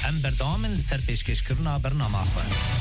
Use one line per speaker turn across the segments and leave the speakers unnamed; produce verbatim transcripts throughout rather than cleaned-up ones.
ام بردام لسر پیشکشکرنا برنامه خو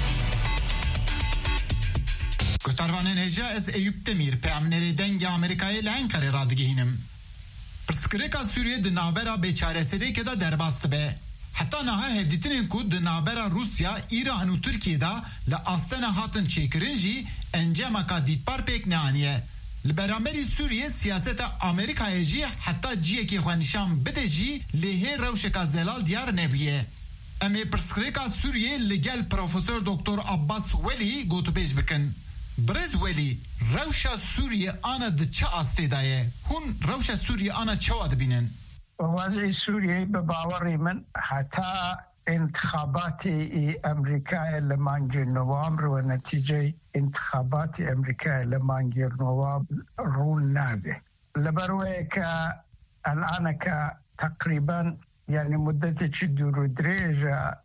گوتاروانن هجا از ایوب دمیر پیامنری دنگ آمریکای لانکاری رادگیهنم پرسکریکا سوریه دنابرا بیچاره‌سری که دا درباست به حتی نها هفدیتین کود دنابرا روسیا ایران و ترکیه دا لآستان هاتن چیکرنجی انجام کا دیتپار پیک نانیه لبرامبری سوریه سیاست آمریکای جی حتی جیه که خوانشام بده جی لیه روشکا زلال دیار نبیه امی پرسکریکا سوریه لگل پروفسور دکتر عباس ولی گوتو پیش بکن برز ولی روشا سوریه آنا ده چه آسته دایه هون روشا سوریه آنا چه واد بینن
وضع سوریه به باوری من حتی انتخابات امریکا لمانج نوامبر و نتیجه انتخابات امریکا لمانج نوامبر رون نابه لبروه که الان که تقریبا يعني مدة دور دريجة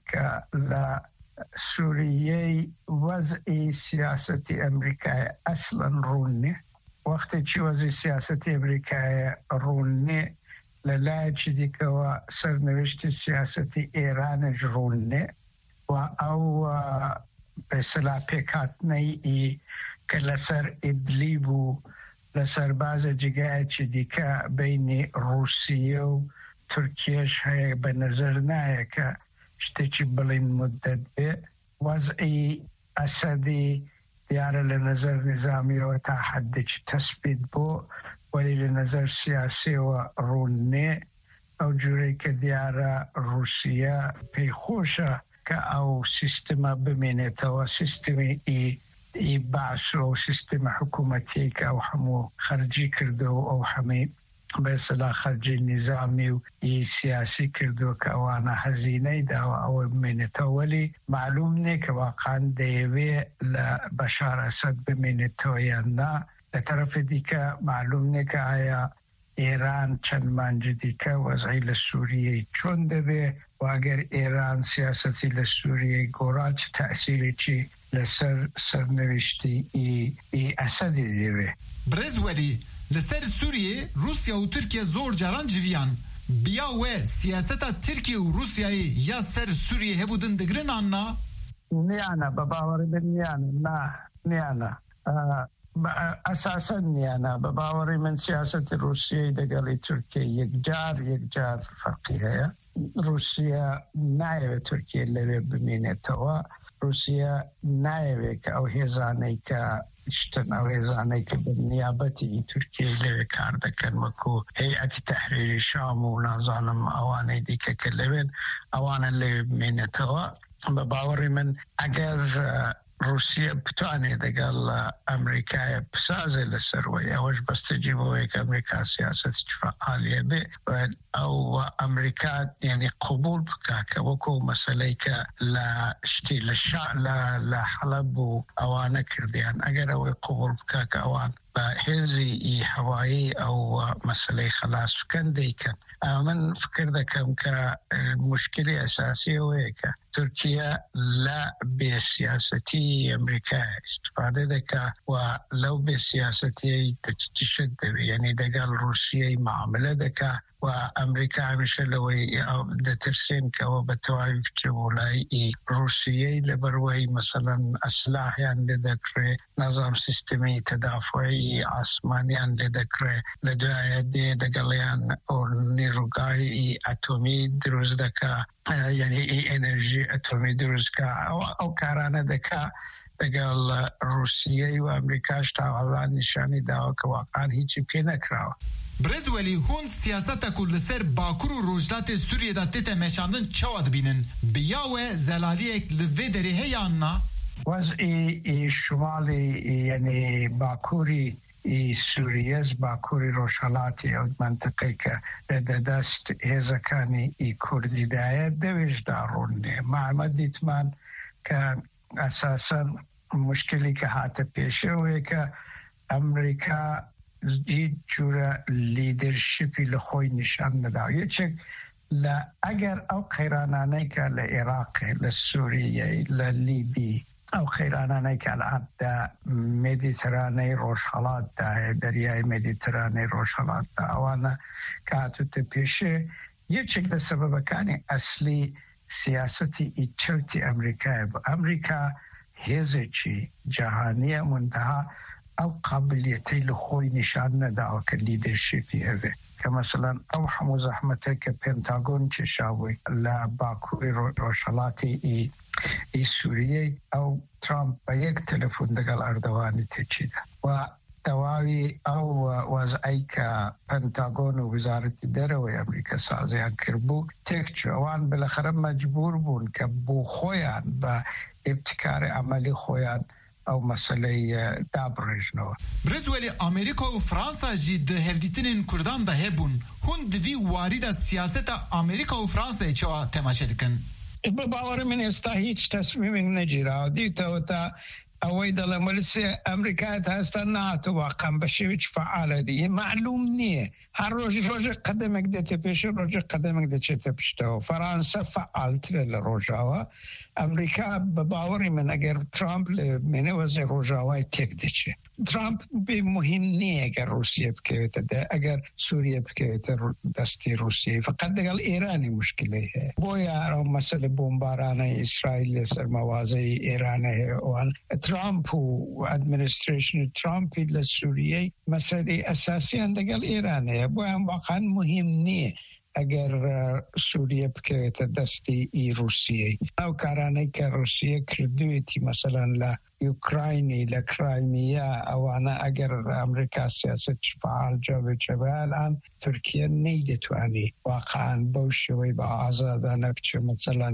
كسوريا وضع سياسة أمريكا أصلا روني وقت شي وضع سياسة أمريكا روني للاج ديك وسرنوشت سياسة إيران روني أو بسلا بيكاتني كلسر إدليبو لسر بعض جگه ديك بين روسيا ترکیش های به نظر نه که شتیچی بلین مدت به وضعی اسدی دیاره لنظر نظامی و تا حدی چی تثبیت بو ولی لنظر سیاسی و رونه او جوری که دیاره روسیه پیخوشه که او سیستم بمینه تا سیستمی ای ای بعث و سیستم حکومتی که او همو خرجی کرده و او همی به اصطلاح خرجی نظامی و سیاسی کردو که وانا هزینه دا و او منتو ولی معلوم نه که واقعا دیوی لبشار اسد بمنتو یا نه لطرف دیگه معلوم نه که آیا ایران چند منج دیگه وضعی لسوریه چون دوی و اگر ایران سیاستی لسوریه گورا چه تأثیری چی لسر سرنوشتی ای, ای اسدی دیوی
برز ولی لسر سوریه روسیا و ترکیه زور جاران جویان بیا و سیاست ترکیه و روسیه یا سر سوریه هبودن دگرن آننا؟
نیانا بباوری من نیانا نه نیانا اساسا نیانا بباوری من سیاست روسیه دگلی ترکیه یک جار یک جار فرقی هیا روسیه نایوه ترکیه لوی بمینه توا روسیه نایوه که او هزانه که اشتن اویزانه که بالنیابتی ترکیه لوی کار دکن مکو هیئت تحریر شام و نازانم اوانه دیگه که لوین اوانه لوی بمینتوا بباوری من اگر روسیه بتوانه دقال امریکا بسازه لسروی اوش بستجیبوه که امریکا سیاست فعالیه بی او امریکا يعني قبول بكاك وكو مسألة ك لا شتي للشع لا لا حلب وانا كرديان اگر او قبول بكاك اوان بهزي هواي او مسألة خلاص كان ديكن من فكر ذكم كالمشكلة أساسية وهيك تركيا لا بسياستي أمريكا استفادة ذكا ولو بسياستي تشد يعني دقال روسيا معاملة ذكا وأمريكا مش لوي دترسين كوا بتوعي ولاي روسيا لبروي مثلا أسلحة يعني لذكر نظام سيستمي تدافعي عثماني يعني لذكر لدواء دي دقاليان نيروغاي أتومي دروز دكا يعني انرژي اتمی دروز کا او, أو کارانه دکا دقال روسیه و امریکاش تا نشانی داو که واقعا هیچی که نکراو
برز ولی هون سیاست کل سر باکور و روجلات سوریه دا تیت مشاندن چواد بینن بیاوه زلالیک لوی دری هیاننا
وضعی شمالی یعنی باکوری ای سوریه باکوری روشالاتی او منطقه که دست هزکانی ای کردی دایت دویش دارونه معمد دیتمان که اساسا مشکلی که حتی پیشه وی که امریکا هیچ جور لیدرشپی لخوی نشان نداو یه چک اگر او خیرانانه که لعراق لسوریه للیبی او خیرانانه که الان در مدیترانه روشالات ده دریای مدیترانه روشالات ده اوانا که حتی پیشه یه چک ده سبب کانی اصلی سیاستی ایچوتی امریکا با امریکا هزچی جهانی منتها او قابلیتی لخوی نشان نده او که لیدرشیپی اوه که مثلا او همو زحمته که پنتاگون چه شاوی لباکوی روشلاتی ای, ای سوریه او ترامپ با یک تلفون دقل اردوانی تچیده و دواوی او وضعی که پنتاگون و وزارت دروی امریکا سازیان کربو تک جوان بالاخره مجبور بون که بو خویان با ابتکار عملی خویان او مسئله دابرجنو
برزولی امریکا و فرانسا جید هفدیتنین کردان ده هبون هون دوی وارد از سیاست امریکا و فرانسا چوا تماشه دکن؟
باور من استا هیچ تصمیم نگیره دیتا و تا اوی دل ملسی امریکا هستا ناتو واقعا بشویچ فعاله دی معلوم نیه هر روز روز قدمک ده پیش روز قدمک ده چه تپشته فرانسا فعال تر روزاوا امریکا باوری من اگر ترامپ منه وزه روزاوای تک دچه ترامپ به مهم نیه اگر روسیه بکیوت ده اگر سوریه بکیوت دستی روسیه فقط دقل ایرانی مشکله ہے بویا رو مسئله بمباران اسرائیل سر موازه ایران ہے وان ترامپ و ادمنستریشن ترامپ لسوریه مسئله اساسی اندقل ایران ہے بویا واقعا مهم نیه اگر سوریه بکیوت دستی ای روسیه او کارانه که روسیه کردویتی مثلا ل اوکراینی لکرایمیا او انا اگر امریکا سیاست فعال جا چه الان ترکیه نیدتوانی واقعا بوشوی با آزادانه بچه مثلا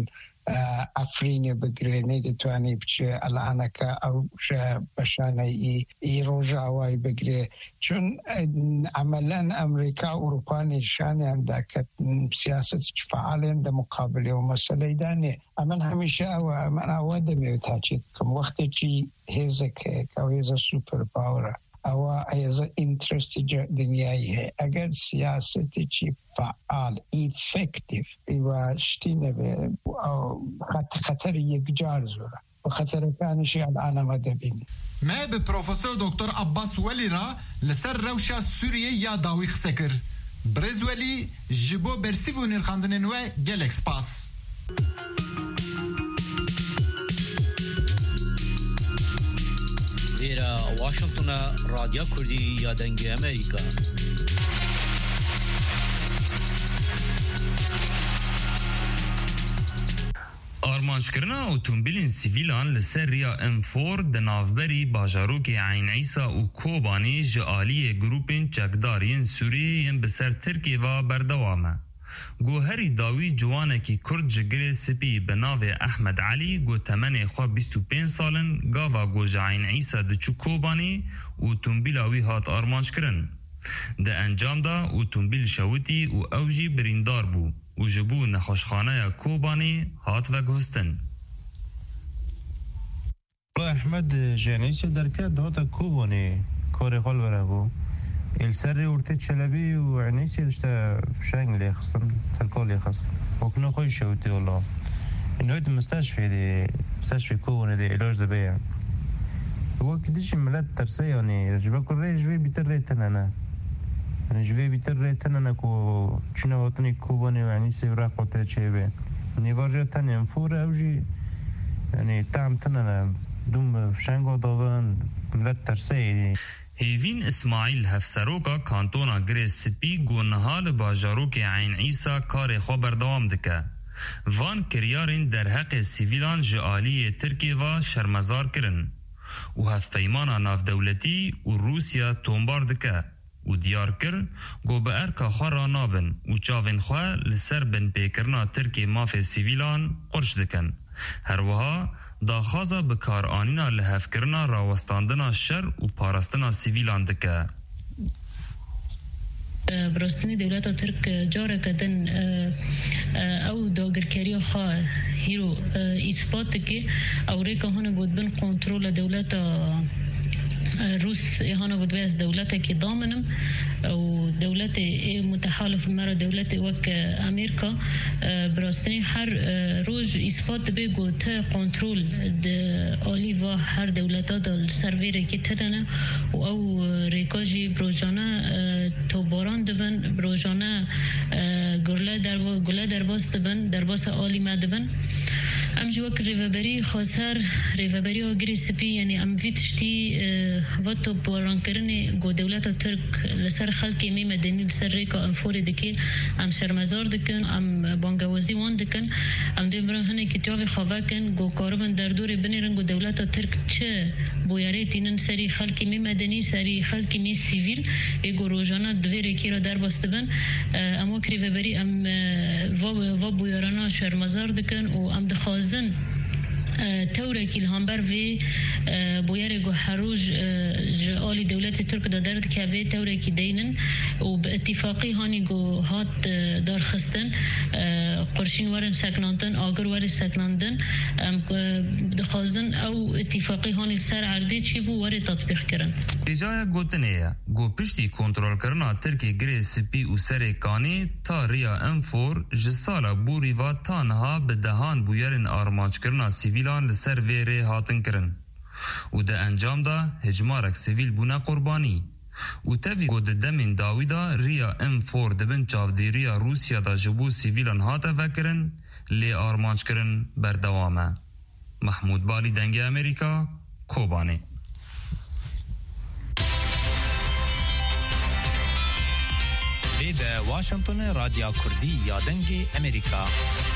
افرین بگره نیدتوانی بچه الان که او بشانه ای, ای روژاوای بگره چون عملا امریکا و اروپا نشانه انده که سیاست فعال انده مقابله و مسئله دانه امن همیشه او من آواده میو تاچید کم وقتی چی هزه که که هزه سوپر پاوره او هزه انترست دنیایی ہے اگر سیاست چی فعال ایفکتیف و شتینه به خطر یک جار زوره و خطر کانشی الان آمده بینی
ما به پروفسور دکتر عباس ولی را لسر روشا سوریه یا داوی خسکر برز ولی جبو برسیو نرخاندنن و گلکس پاس
ایرا واشنطن رادیو کردی یا دنگ امریکا
آرمانجکرنا اوتومبیلین سیویلان لسر ریا ام فور دنافبری باجاروک عین عیسا و کوبانی جعالی گروپین چکدارین سوریین بسر ترکی و بردوامه. گوهری داوی جوانکی کرد جگره سپی بناو احمد علی گو تمن خواه بیست و پنج سالن گاوا گو جعین عیسا دچو کوبانی اوتومبیلاوی هات آرمانج کرن. ده انجام دا اوتومبیل شوتی و اوجی بریندار بو. و جبو نخوشخانه کوبانی هات و گهستن
احمد جانیسی درکه داتا کوبانی کاری خال بره بو السر ورته چلبی و عنیسی داشته فشنگ لیخستن تلکال لیخست وکنه خوی شوتی والله انویت مستشفی دی مستشفی کوبانی دی علاج ده بیم وقت دیش ملت ترسه یعنی رجبه کن ری جوی بیتر ری تننه جوی بیتر ری تننه کو چونه وطنی کوبانی و عنی سیورا قوته چه بی نیوار تنه انفور اوجی یعنی تعم تننه دوم فشنگو داون ملت ترسه ایدی
هیوین اسماعیل هفسروکا کانتونا گریس سپی گونهال باجاروک عین عیسا کار خبر دوام دکه وان کریارین در حق سیویلان جعالی ترکی و شرمزار کرن و هف پیمانا ناف دولتی و روسیا تومبار دکه و دیار کر گو به ارکا خارا نابن و چاوین خواه لسر بن پیکرنا ترکی ماف سیویلان قرش دکن هر وها داخازا بکار آنینا لحف کرنا راوستاندنا شر و پارستنا سیویلان دکه
براستنی دولت ترک جاره کدن او داگرکاری خواه هیرو اثبات که او ریکا هونه بود بن کنترول دولت روس إهانة بدباس دولتك ضامنم أو دولة متحالف مرة دولة وك أمريكا براستني هر روج إثبات بيجو تا كنترول د أوليفا هر دولة دا السيرفير كي تدنا أو ريكاجي بروجانا توباران دبن بروجانا غرلا درب غرلا درباس دبن درباس أولي ما دبن ام جوك ريفابري خسر ريفابري اغريسبي يعني ام فيتشتي واتو بورانكرني جو دولت ترك لسر خلق مي مدني لسر ريكا ام فور دكيل ام شرمزار دكن ام بانگوازي وان دكن ام دبرن هنه كتيوي خواكن جو كاربن دردور بنيرن جو دولت ترك چه بوياريتين سري خلق مي مدني سري خلق مي سيفيل ايغو روجانا دويري كيرا در باستبن ام ريفابري ام و بويارانا شرمزار دكن و ام دخاز زن تورکی الهامبر و بویار گو حروج جالی دولت ترک دادرد که و تورکی دینن و به اتفاقی هانی گو هات دار خستن قرشین ورن سکناندن آگر ور سکناندن دخوازن او اتفاقی هانی سر عرضی چی بو ور تطبیق کرن
ایجای گوتنه گو پشتی کنترل کرنا ترکی گری سپی و سر کانی تا ریا انفور جسالا بوری و تانها به دهان بویارن آرمانچ کرنا سیویلان لسر ویره هاتن کرن و ده انجام دا هجمارک سیویل بونا قربانی و تاوی گود دمین داویدا ریا ام فور دبن چاودیریا روسیا دا جبو سیویلان هاتا وکرن لی آرمانچ کرن بردوامه. محمود بالی دنگ امریکا کوبانی.
ده واشنطن رادیو کردی یا دنگ امریکا.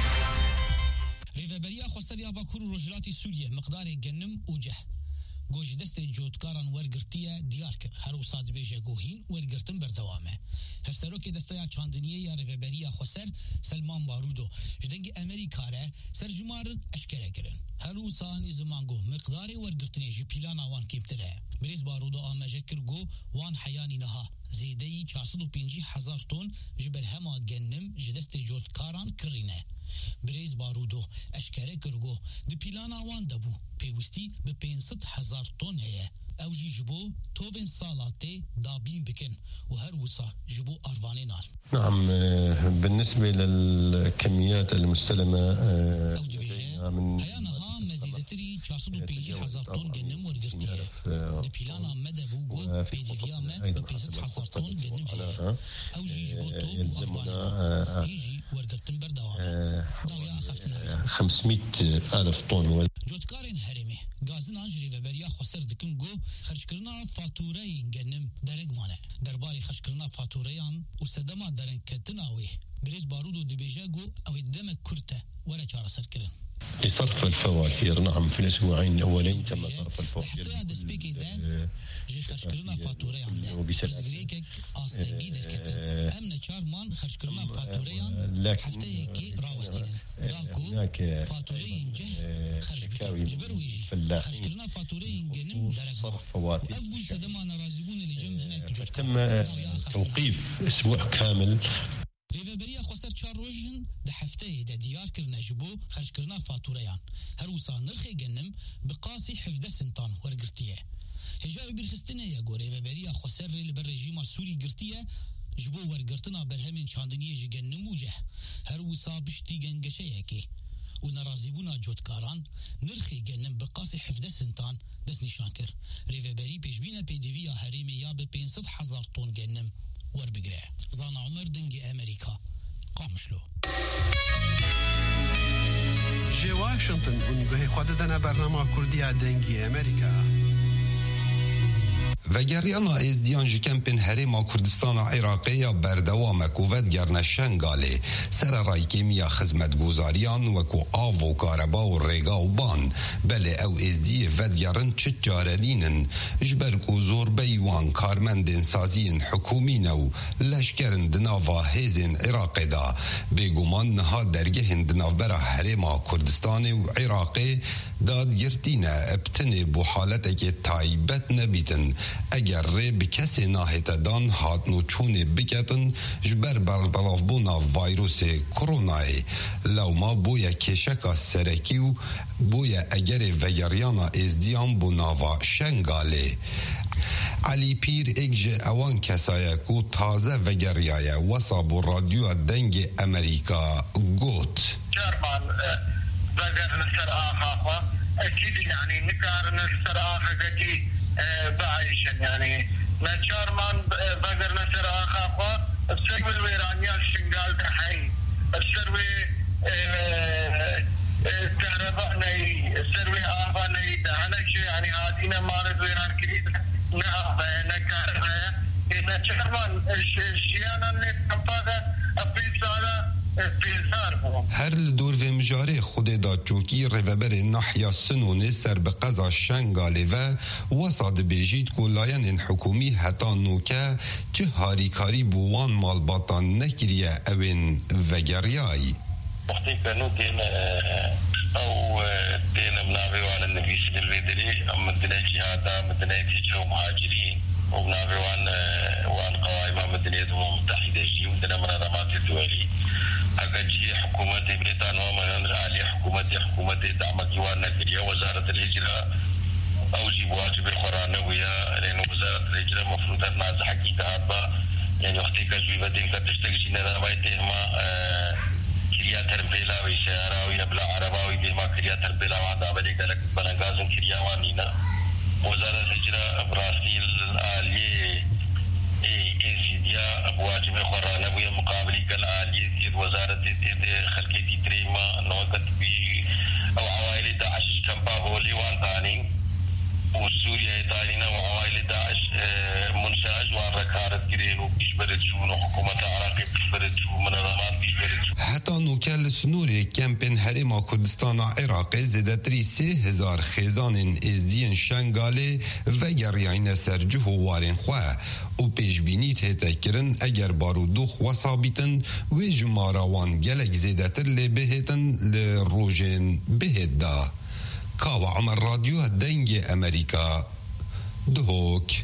ریوبریا خواستریا باکور و رجلاتی سوریه مقدار گنم و جه گوش دست جوتکاران ورگرتیه دیار کر هر وساد بیجه گوهین ورگرتن بردوامه هفسرو که دستیا چاندنیه یا ریوبریا خواستر سلمان بارودو جدنگ امریکا ره سرجمارن اشکره کرن هر وسانی زمان گو مقدار ورگرتنه جی پیلانا وان کمتره بریز بارودو آمجه کر گو وان حیانی نها زیدهی چهارصد و پنجاه هزار تن جبر هما گنم جدست جوتکاران کرینه بریز بارودو اشکره کرگو دی پیلانا وان دبو پیوستی به پانصد هزار تن هیه او جی جبو توفن سالاته دابین بکن و هر وسا جبو اروانه نار.
نعم بالنسبة للكميات المستلمة
او دی بیجه هیانها مزیدتری چهارصد و پنجاه هزار تن گنم ورگرتیه دی پیلانا مدبو گود پیدیویا مد به پانصد هزار تن گنم هیه او جی جبو تو اروانه هیجی ورگرتن بردوامه داویا اخفتن
خمسمائة ألف طن
جوتکارین هرمی گازن آنجری و بریا خسر دکن گو خرج کرنا فاتوره این گنم درگ مانه درباری خرج کرنا فاتوره آن و صدما درن کتناوی بریز بارودو دیبیجه گو او دم کرته ولا چاره سر کرن
لصرف الفواتير. نعم في الأسبوعين الأولين تم صرف الفواتير
جي خرج کرنا فاتوره عنده وبسلاسل آستنگی در کتن امن چارمان خرج کرنا فاتوره آن هفته یکی راوستینن داکو فاتوره اینجه خرج بکن جبرویجی خرج کرنا فاتوره اینگنم درک و افبو صدما نرازبون لجم هناك جوت
تم توقيف أسبوع كامل.
ریوبریا خسر چهار روزن ده هفته ده دیار کرنا جبو خرج کرنا فاتوره آن هر وسا نرخ گنم بقاسی حفظ سنتان ورگرتیه هجای برخستنه یا گو ریوبریا خسر ریل بر رژیم سوری گرتیه جبو ورگرتنا برهمین چاندنیه جی گنم وجه هر وسا بشتی گنگشه یکی و نرازیبونا جوتکاران نرخی گنم بقاسی حفظ سنتان دست نشان کر ریوبری پیشبین پیدیویا هریمی یا به پانصد هزار تن گنم ور بگره. زان عمر دنگ امریکا قامشلو
جي واشنطن اونگوه خود دنا برنامه کردی دنگی امریکا
و گریانا ازدیان جکمپن هرما کردستان عراقی بردوام کووت گرن شنگاله سر رایکیمیا خدمت گزاریان وکو آو و کاربا و ریگا و بان بله او ازدی ود گرن چه جارلینن جبر کو زور بیوان کارمندن سازین حکومین و لشکرن دناوا هزین عراقی دا بگومان نها درگهن دناوبرا هرما کردستان و عراقی داد گرتینه ابتنه بو حالت که تایبت نبیتن اگر ری بکسی ناهیت دان هاتنو چونه بکتن جبر بر بلافبونا ویروس کرونای لو ما بویا کشکا سرکیو بویا اگر وگریانا ازدیان بوناوا شنگاله علی پیر اگجه اوان کسایه کو تازه وگریایه وصابو رادیو دنگ امریکا گوت
جرمان وگر نسر آخاقا اكيد يعني نكار نسر آخاقتي بعيشن يعني نشارمان بقر نسر آخاقا السروي الويرانيا الشنقال دحين السروي كهرباني السروي آفاني دهنك شيء يعني هادينا مارد ويران كريد نعفة نكاربة نشارمان الشيانا اللي تنفاقا البيزارة
هر لدور و مجاره خود دا چوکی روبر نحیا سنونه سر به قضا شنگاله و وساد بیجید کلاین حکومی حتا نوکه چه هاریکاری بوان مالباتان نکریه اوین وگریایی
وقتی کنو دین او دین منابع وان النبي صلى الله عليه وسلم مدنه جهادا مدنه تجرو مهاجرين ومنابع وان وان قوائم مدنيه متحده جي مدنه منظمات الدولي أجي حكومة بريطانيا ومن علي حكومة حكومة دعم جوار نكرية وزارة الهجرة أوجب واجب القرآن ويا لأن وزارة الهجرة مفروض أن ناس حقيقة هذا يعني وقتي كجويبة دين كتشتغل ما بيتهما كريا تربيلا ويسيارة وينبلا عربا ويبهما كريا تربيلا وعدا بدي قالك بلنغازن كريا وانينا وزارة الهجرة براسيل آلية إيه بواجب القرآن ويا مقابلي كالآلية وزارة خلقي دي تريما نوقت بي أو عوائل داعش كم بابولي وان ثاني وسوريا إيطالينا وعوائل داعش منشاج وان ركارت كرين وبيشبرت شون وحكومة عراقي بيشبرت شون منظمات بيشبرت شون
حتی نوکل سنوری کمپین هریما کردستان عراق زدتری سه هزار خیزان ازدین شنگاله و گریان سرجه و وارن خواه و پیشبینیت هیتا کرن اگر بارودوخ وصابیتن و جماراوان گلک زدتر لی بهتن لی روژن بهت دا کاو عمر رادیو دنگ امریکا دهوک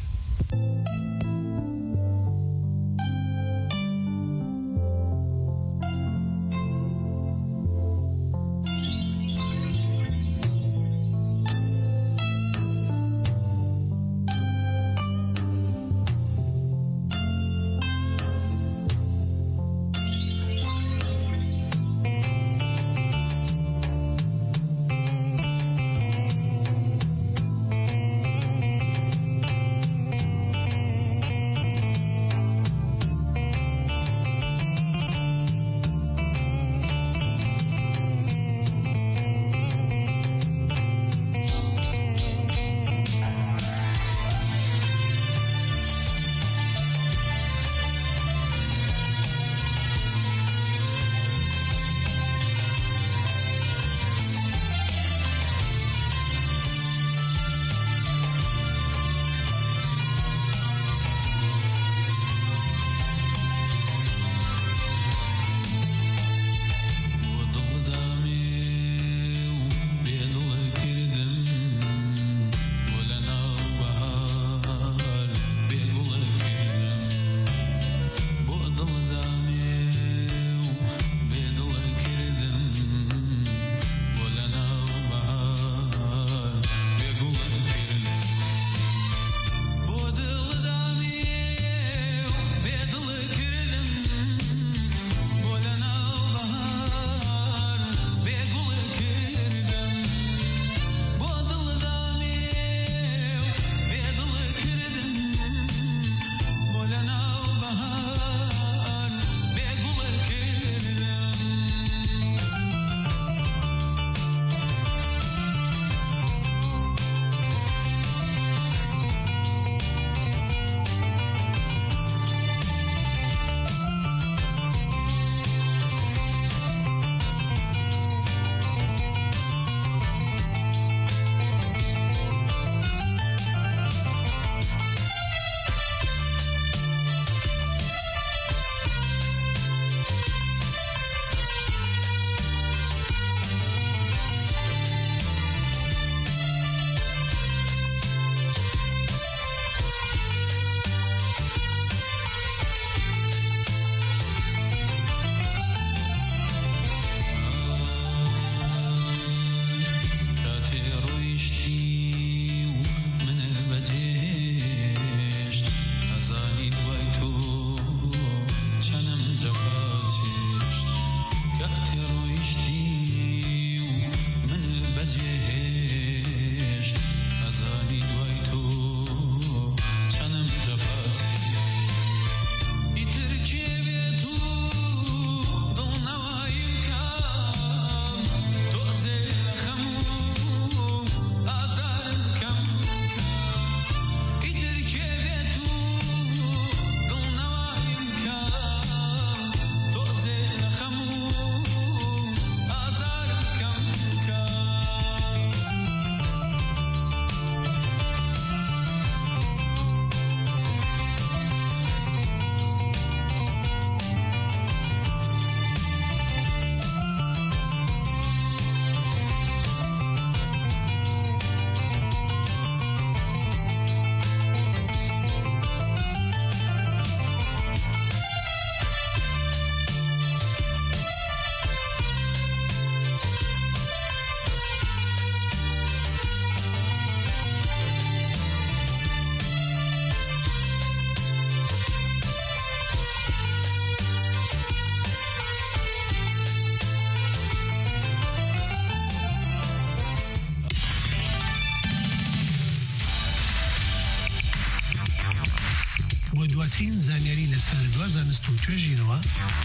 دواترین زانیاری لەسەر دوا زانست و توێژینەوە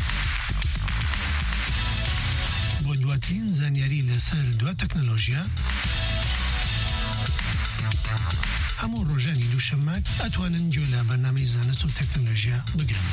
بۆ دواترین زانیاری لەسەر دوا تەکنۆلۆژیا هەموو ڕۆژانی دووشەممە ئەتوانن گوێ لە بەرنامەی زانست و تەکنۆلۆژیا بگرن.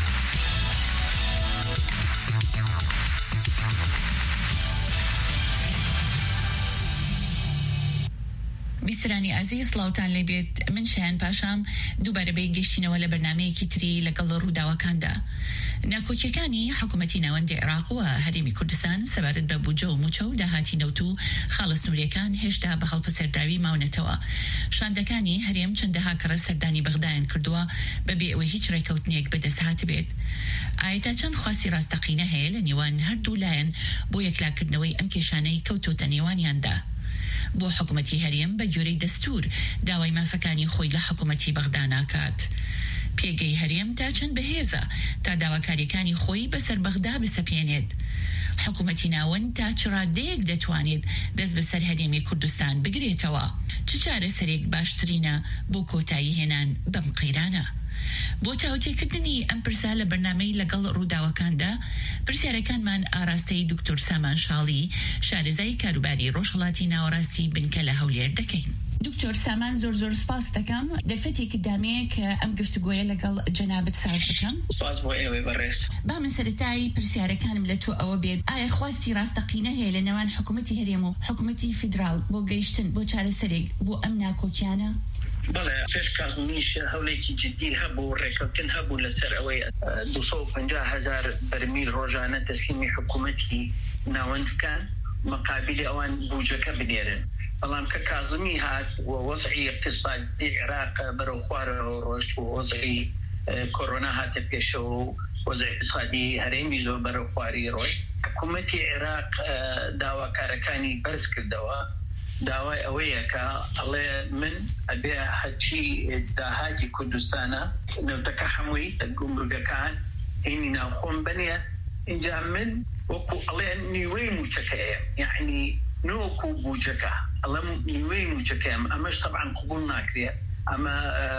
بیسرانی عزیز سڵاوتان لێبێت. من شایان پاشام دووبارە بە گەشتینەوە لە بەرنامەیەکی تری لەگەڵ ڕووداوەکاندا. ناکۆکیەکانی حکوومەتی ناوەندی عێراق و هەرێمی کوردستان سەبارەت بە بوجە و موچە و داهاتی نەوت و خاڵە سنووریەکان هێشتا بە هەڵپەسەرداوی ماونەتەوە. شاندەکانی هەرێم چەندەها کەڕە سەردانی بەغدایان کردووە بەبێ ئەوەی هیچ ڕێکەوتنێک بەدەستهات بێت. ئایا چەند خواسی ڕاستەقینە هەیە لە نێوان هەردوو لایەن بۆ یەکلاکردنەوەی ئەم کێشانەی کەوتۆتە نێوانیاندا؟ بۆ حکوومەتی هەرێم بە گوێرەی دەستور داوای مافەکانی خۆی لە حکوومەتی بەغدا ناکات. پێگەی هەرێم تا چەند بەهێزە تا داواکاریەکانی خۆی بەسەر بەغدا بسەپێنێت. حکوومەتی ناوەند تا چ ڕادەیەک دەتوانێت دەست بەسەر هەرێمی کوردستان بگرێتەوە؟ چ چارەسەرێک باشترینە بۆ کۆتایی هێنان بەم قەیرانە؟ بۆ چاوتێکردنی ئەم پرسا لە بەرنامەی لەگەڵ ڕووداوەکاندا پرسیارەکانمان ئاراستەی دکتۆر سامان شاڵی شارەزای کاروباری ڕۆژهەڵاتی ناوەڕاستی بنکە لە هەولێر دەکەین. دکتۆر سامان زۆر زۆر سپاس دەکەم. دەرفەتێکی دامەیە کە ئەم گفتوگۆیە لەگەڵ جەنابەت ساز بکەم.
سپاس بۆ ئێوەی بەڕێز.
با من سەرەتایی پرسیارەکانم لە تۆ ئەوە بێت، ئایا خواستی ڕاستەقینە هەیە لە نێوان حکوومەتی هەرێم و حکوومەتی فیدراڵ بۆ گەیشتن بۆ چارەسەرێک بۆ ئەم ناکۆکیانە؟
بەڵێ پێش کازمیش هەولێکی جدی هەبوو، ڕێکەوتن هەبوو لەسەر ئەوەی دووسە و پەنجا هەزار بەرمیل ڕۆژانە تەسلیمی حکوومەتی ناوەندەکان مقابلی ئەوان بوجەکە بنێرن. بەڵام کە کازمی هات و وەزعی اقتصادی عێراق بەرەو خوارەوە ڕۆژ و وەزعی کۆرۆنا هاتە پێشەوە و وەزعی اقتصادی هەرێمی زۆر بەرەو خواری ڕۆژ، حکوومەتی عێراق داواکارەکانی بەرز کردەوە. داوای ئەوەیە کە ئەڵێ من ئەبێ هەچی داهاتی کوردستانە نەوتەکە هەمووی گومرگەکان هینی ناوخۆم بنێ اینجا من وەکو ئەڵێ نیوەی موچەکەیە، یعنی نۆکو بوجەکە ئەڵێم نیوەی موچەکەم. ئەمەش طبعا قبول ناکرێت. ئەمە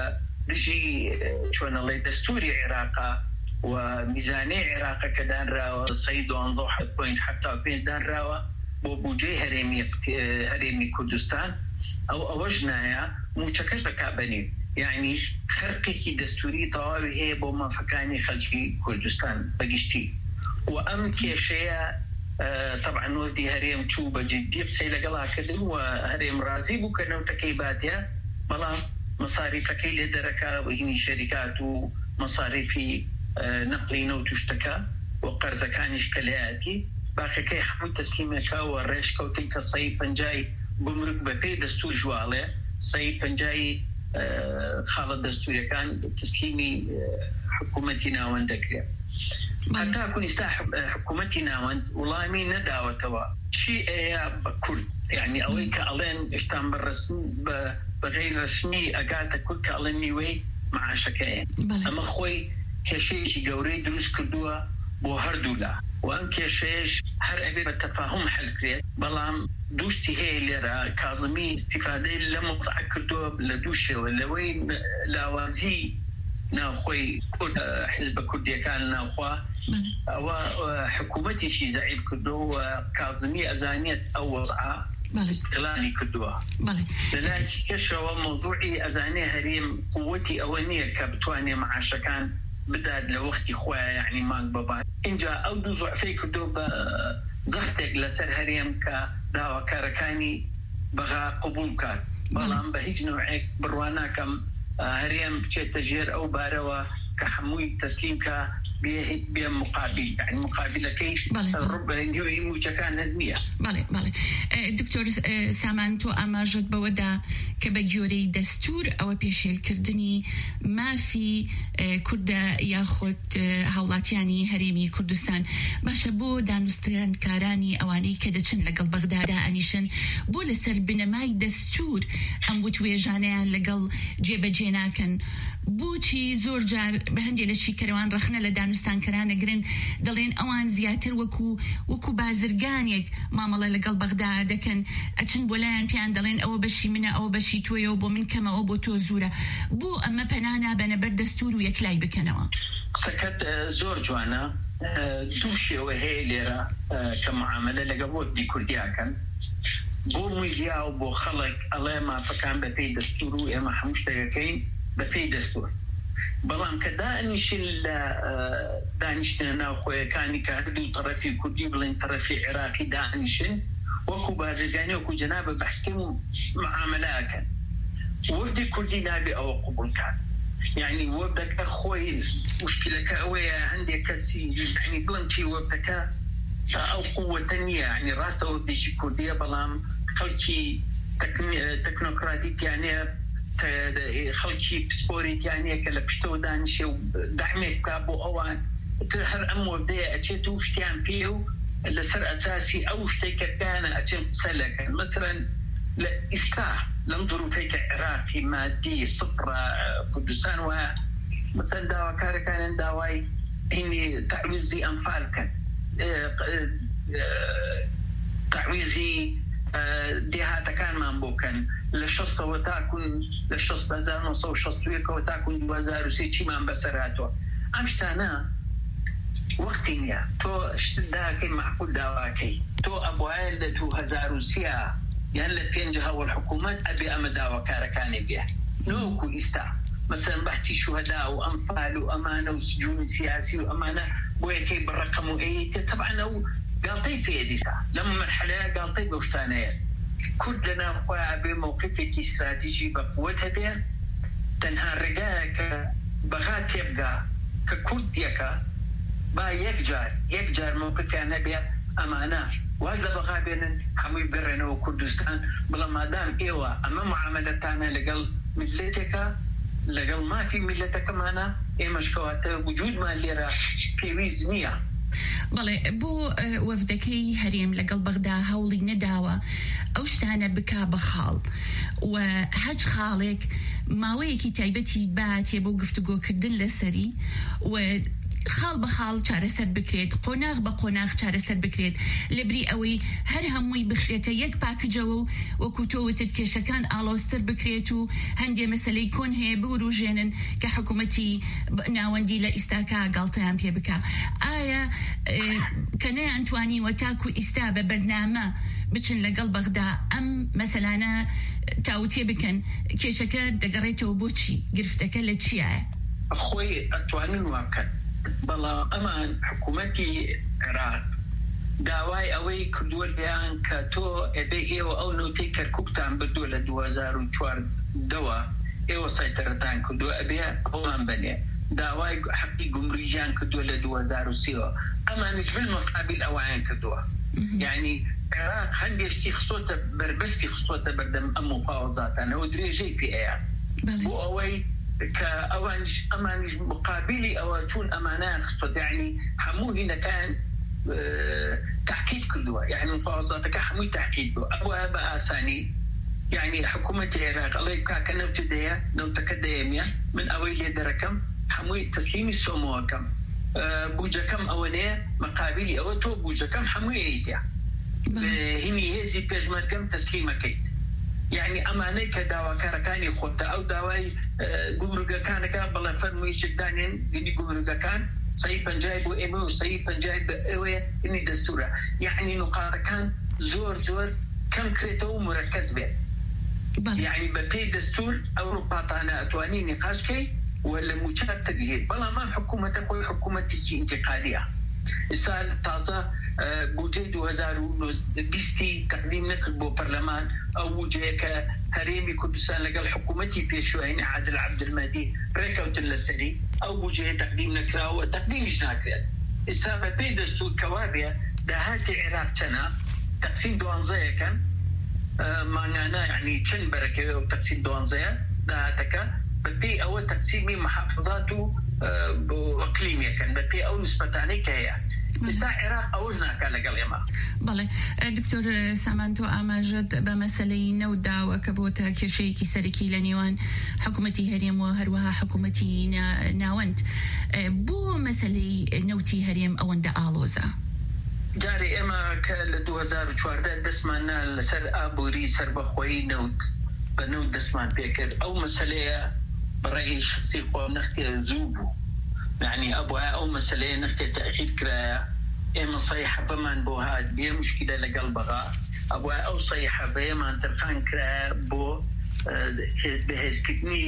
دژی چۆنەڵێ دەستوری عێراقا و میزانەی عێراقە کە دانراوە سەی دوانزە و حەوت پۆینت حەفتا و پێنج دانراوە بۆ بودجەی هەرێمی هەرێمی کوردستان، ئەو ئەوەش نایە موچەکەش بەکابەنی، یعنی خەرقێکی دەستوری تەواوی هەیە بۆ مافەکانی خەڵکی کوردستان بەگشتی. و ئەم کێشەیە طبعا وەردی هەرێم چوو بە جدی قسەی لەگەڵاکردن و هەرێم ڕازی بوو کە نەوتەکەی باتە، بەڵام مەساریفەکەی لێ دەرەکە بە هینی شەریکات و مەساریفی نەقلی نەوت و شتەکە و قەرزەکانیش کە لایەتی باقیەکەی هەمووی تەسلیمەکە و ڕێژکەوتن کە سەی پەنجای گومرگ بەپێی دەستور ژواڵێ، سەی پەنجای خاڵە دەستوریەکان تسلیمی حکوومەتی ناوەند دەکرێت. هەتا کونیستا حکوومەتی ناوەند وڵامی نەداوەتەوە چی ئەیە بە کورد، یعنی ئەوەی کە ئەڵێن ئێشتان بە غەیر ڕەسمی ئەگاتە کورد کە ئەڵێن نیوەی معاشەکەیە. ئەمە خۆی کێشەیەکی گەورەی دروست کردووە بۆ هەردوو لا، و ئەم کێشەیەش هەر ئەبێ بە تەفاهم حەلکرێت. بەڵام دووشتی هەیە لێرە کازمی استیفادەی لە موقع کردووە لە دوو شێوە، لەوەی لاوازی ناوخۆی کورد حزب کوردیەکان ناوخوا ئەوە حکوومەتیشی زەعیف کردووە و کازمی ئەزانێت ئەو وەزعە استقلالی کردووە. لەلایەکی کەشەوە مۆزوعی ئەزانێ هەرێم قووەتی ئەوە نییە کە بتوانێ معاشەکان بدات لە وەختی خۆیان، یعنی مانگ بەبات. اینجا ئەو دوو زوعفەی کردو بە زەختێک لەسەر هەرێم کە داواکارەکانی بەغا قبول کات، بەڵام بە هیچ نوعێک بڕوان ناکەم هەرێم بچێتە ژێر ئەو بارەوە کە هەمووی تەسلیم کە بێ مقابل، یعنی مقابلەکەی ڕوبەندیوی موچەکان نییە.
بەڵێ بەڵێ دکتۆر سامان تۆ ئاماژت بەوەدا کە بە گوێرەی دەستور ئەوە پێشێلکردنی مافی کوردە یاخود هاوڵاتیانی هەرێمی کوردستان باشە بۆ دانوسترانکارانی ئەوانەی کە دەچن لەگەڵ بەغدادا ئەنیشن بۆ لەسەر بنەمای دەستور ئەم وتوێژانەیان لەگەڵ جێبەجێ ناکەن. بۆچی زۆر جار بهندي لشي كروان رخنا لدانستان كران جرين دلين أوان زياتر وكو وكو بازرگانيك ما مالا لقل بغداد كان أتشن بولان بيان دلين أو بشي منا أو بشي توي أو بو من كما أو بو توزورة بو أما بنانا بنا بردستور ويكلاي بكنوا
سكت زور جوانا دوشي وهي ليرا كمعاملة لقبوت دي كرديا كان بو ميديا وبو خلق الله ما فكان بفي دستور وإما حمشتغكين بفي دستور بلان كدانش دانشنا ناوخويا كاني كهدو طرفي كردي بلين طرفي عراقي دانشن وكو بازرگاني وكو جنابه بحكم معاملة كان وفدي كردي نابي أو قبول كان يعني وبدك أخوي مشكلة أويا عندي كسي يعني بلنتي وبدك أو قوة تانية يعني راسه وديش كردية بلام خلقي تكنوقراطية يعني خلقي بسبوريت يعني كلا بشتو دانشي ودعمك كابو أوان هر أمو بدي أتيتو شتيان فيه لسر أساسي أو شتيك كان أتيت سلك مثلا لإسكاه لنظروا فيك عراقي مادي صفر قدسان ومثلا داوا كان داواي هني تعويزي أنفال كان تعويزي ديهاتا كان مانبوكن لشخص وتاكن لشخص بازار نصو شخص ويك وتاكن دوازار وسيتشي من بسراتو أمشتانا وقتينيا تو اشتداكي معقول داواكي تو أبوال تو هزار وسيا يعني لبينجها والحكومات أبي أمدا وكاركاني بيه نوكو إستا مثلا بحتي شهداء وأنفال وأمانة وسجون سياسي وأمانة بويكي بالرقم وإيه طبعا لو قالطي في يديسا لما مرحلة قالطي بوشتانية كلنا أخوة بموقفك استراتيجي بقوتها بيه تنها رقاك بغات يبقى ككرد يكا با يكجار يكجار موقفي أنا بيه أمانة وهذا بقى بين حمي برنا وكردستان بلا ما دام إيوة أما معاملتنا لقل ملتك لقل ما في ملتك معنا إيه مشكوات وجود ما اللي راه في وزنية
بله بو وفدكي هريم لقل بغدا هولي نداوة أوشتانا بكا بخال وحج خالك ماويكي تايبتي بات يبو قفتقو كردن لسري و خال بخال چارەسەر بکرێت قۆناغ بە قۆناغ چارەسەر بکرێت لەبری ئەوەی هەر هەمووی بخرێتە یەک پاکجەوە و وەکو تۆوتت کێشەکان ئاڵۆستر بکرێت و هەندێ مەسەلەی کۆن هەیە بوروژێنن کە حکوومەتی ناوەندی لە ئیستاکە گاڵتەیان پێ بکە ئایا کە نەیانتوانی وەتاکو ئیستا بە بەرنامە بچن لەگەڵ بەغدا ئەم مەسەلانە تاوتێ بکەن کێشەکە دەگەڕێتەوە بۆچی گرفتەکە لە چیایە
خۆی ئەتوانن واکەن بلا أمان حكومتي عراق داواي أوي كدول بيان كتو إبي إيو أو نوتي كركوكتان بدولة دوازار وشوار دوا إيو سيطرتان كدو أبي أوان بني داواي حقي قمريجان كدولة دوازار وسيو أما نجبل مقابل أوان كدوا يعني عراق هندي اشتي خصوة بربستي خصوة بردم أمو فاوزاتان ودريجي في إيان بو أوي كأوانش أمانش مقابلي أو تكون أمانات خصوصا يعني حموه هنا كان اه تحكيد كله يعني مفاوضاتك حموه تحكيد أبوها بقى ثاني يعني حكومة العراق الله يبقى كان ابتدايا لو تكديميا من أول دركم حموه تسليم السموه كم اه بوجا كم أولية مقابلي أو تو بوجا كم حموه إيديا هني هزي بيجمال كم تسليمة كيد يعني أمانة كداوا كاركاني خوتا أو داواي جمرك كان قبل فرمي شدانين إني جمرك كان صيفا جايب وإمو صيفا جايب إوه إني دستورة يعني نقاط كان زور زور كم كريتو مركز به يعني بقي دستور أوروبا طانا أتواني نقاش كي ولا مجرد تغيير بلا ما حكومة تقوي حكومة تجي انتقالية إسال تازة بوجه دو هزار و بیستی تقدیم نکرد بو برلمان او بوجه که هريمي كردستان لقال حكومتي بيشوين عادل عبد المهدي ريكوت للسري او بوجه تقديم نكرا وتقديم جناكرا إسابة بي دستور كوابيا دهات العراق تنا تقسيم دوانزايا كان معنانا يعني تشن بركة وتقسيم دوانزايا دهاتك ببي أول تقسيمي محافظاته وإقليمية كان ببي أول نسبتاني كهيا ئێستا عێراق ئەوەش ناکا لەگەڵ ئێمە.
بەڵێ دکتۆر سامان تۆ ئاماژەت بە مەسەلەی نەوداوە کە بۆتە کێشەیەکی سەرەکی لە نێوان حکوومەتی هەرێم و هەروەها حکوومەتی ناوەند. بۆ مەسەلەی نەوتی هەرێم ئەوەندە ئاڵۆزە؟
جارێ ئێمە کە لە دوو هەزار و چواردە دەستمانە لەسەر ئابووری سەربەخۆیی نەوت بە نەوت دەستمان پێکرد. ئەو مەسەلەیە بەڕێی شخصی خۆم نەختێ زوو بوو، يعني أبوها أو مسألة نختي تأخير كرايا إما صيحة بمان بو هاد بيه مشكلة لقلبها أبوها أو صيحة بمان ترخان كرايا بو بهز كتني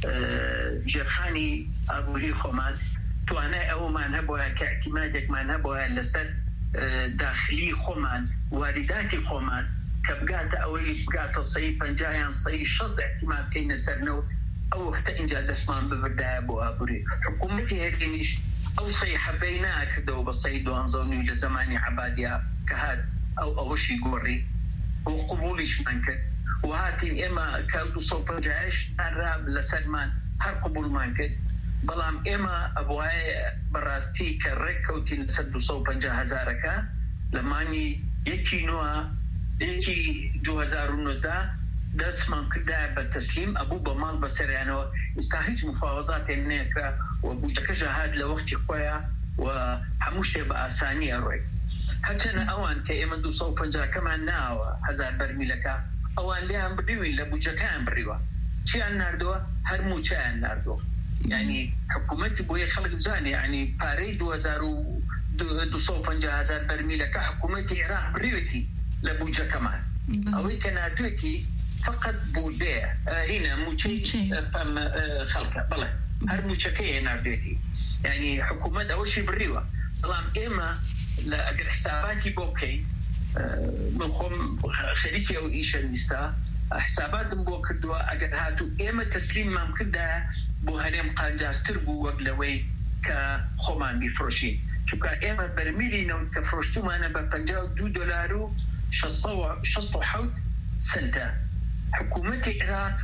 جرخاني أبوري خمان تو أنا أو ما نبوها كاعتمادك ما نبوها لسر داخلي خمان وارداتي خمان كبقات أولي بقات الصيف جايان صيف شصد اعتماد كينا سرنو أو حتى إن جاء دسمان ببرداء أبو أبوري حكومتي هرينيش أو صيحة بينها كدو بصيد وانظوني لزماني عبادية كهاد أو أو شي قوري وقبوليش منك وهاتي إما كالتو صوب جايش الراب لسلمان هر قبول منك بلام إما أبوهاي براستي كالركوتي نسدو صوب جاهزارك لماني يكي نوع يكي دو هزار ونوزده دەستمان کردا بە تەسلیم ئەبوو بە ماڵ بەسەریانەوە ئێستا هیچ مفاوەزات نەکرا و بودجەکەش هات لە وەختی خۆیان و هەموو شتێ بە ئاسانی ئەڕۆی هەرچەنە ئەوان کە ئێمە دوو سەد و پەنجاکەمان ناوە هەزار بەرمیلەکە ئەوان لێیان بردوین لە بودجەکەیان بڕیوە چیان ناردووە هەر موچەیان ناردووە یعنی حکوومەتی بۆیە خەڵک بزانێ یعنی پارەی دوو هەزار و دوو سەد و پەنجا هەزار بەرمیلەکە حکوومەتی عێراق بڕیوەتی لە بودجەکەمان ئەوەی کە ناردووەتی فقط بوده هنا موشي فم خلقه بله هر موشكيه ناردوتي يعني حكومة أول شيء بالريوة طالما إما لأجر حساباتي بوكي من خم خليكي أو إيش النستا حسابات بوكدوا أجر هاتو إما تسليم ما مكده بوهريم قانجاز تربو وقلوي كخمان بفروشين شو كإما برميلي نو كفروشتو ما أنا بفنجاو دو دولارو شصوا شصوا حوت سنتا حكومة العراق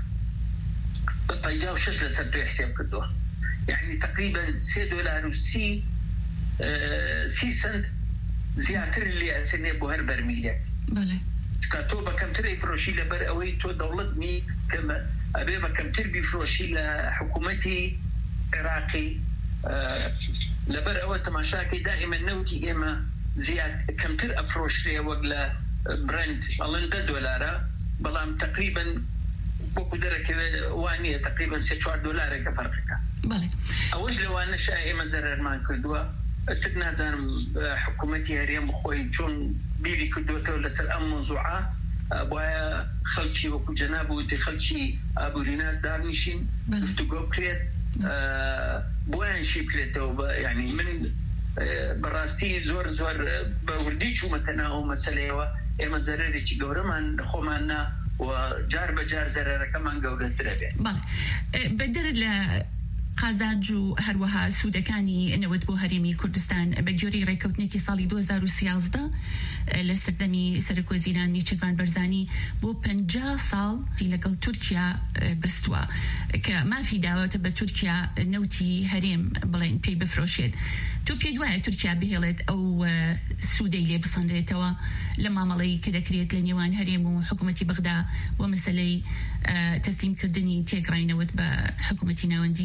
بطيجاو شش لسردو حساب كدوه يعني تقريبا سي دولار وسي آه سي سنت زياتر اللي أسنى بوهر برميليك
بله
كاتو بكم تري فروشي لبر أوي تو دولتني كما أبي بكم تربي فروشي لحكومتي عراقي آه لبر أوي تماشاكي دائما نوتي إما زياد كم تر أفروش لي وقلا برند ألندا دولارا بلام تقريبا بوكو درك وانية تقريبا ستة دولار كفرقك.
بله.
أوج لو أنا شيء مزرر ما كدوا تدنا زان حكومتي هريم بخوي جون بيري كدوا تولى سر أم موضوعة أبويا خلشي وكو جنابو تي خلشي أبو ريناس دارنيشين. تقول كريت بوين شيء كريت يعني من براستي زور زور بوردي شو مثلا أو مسألة إما زرري تجورم عن خماننا وجار بجار زرر كمان جودة تربية.
بله بدر ل قازاج و هەروەها سوودەکانی نەوت بۆ هەرێمی کوردستان بە گوێرەی ڕێکەوتنێکی ساڵی دوو هەزار و سیازدە لە سەردەمی سەرۆکوەزیران نیچێڤان بەرزانی بۆ پەنجا ساڵ لەگەڵ تورکیا بەستووە کە مافی داوەتە بە تورکیا نەوتی هەرێم بڵێن پێی بفرۆشێت. تۆ پێ دوایە تورکیا بهێڵێت ئەو سوودەی لێ بسەندرێتەوە لە مامەڵەی کە دەکرێت لە نێوان هەرێم و حکوومەتی بەغدا بۆ مەسەلەی تەسلیمکردنی تێگڕینەوەت بە حکوومەتی ناوەندی؟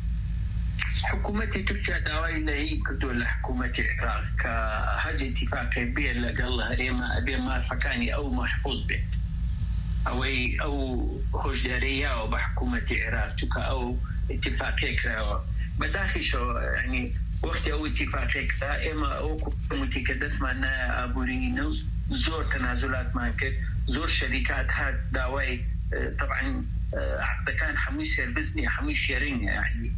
حكومة تركيا داوي لهي كدو لحكومة العراق كهذا اتفاق بين لقال هريما أبي ما فكاني أو محفوظ به أو أو هجرية أو بحكومة العراق تك أو اتفاقية كذا بداخل شو يعني وقت أو اتفاقية كذا إما أو متكدس معنا أبورينو زور تنازلات معك زور شركات هاد داوي طبعا عقد كان حميس يلبسني حميس شيرين يعني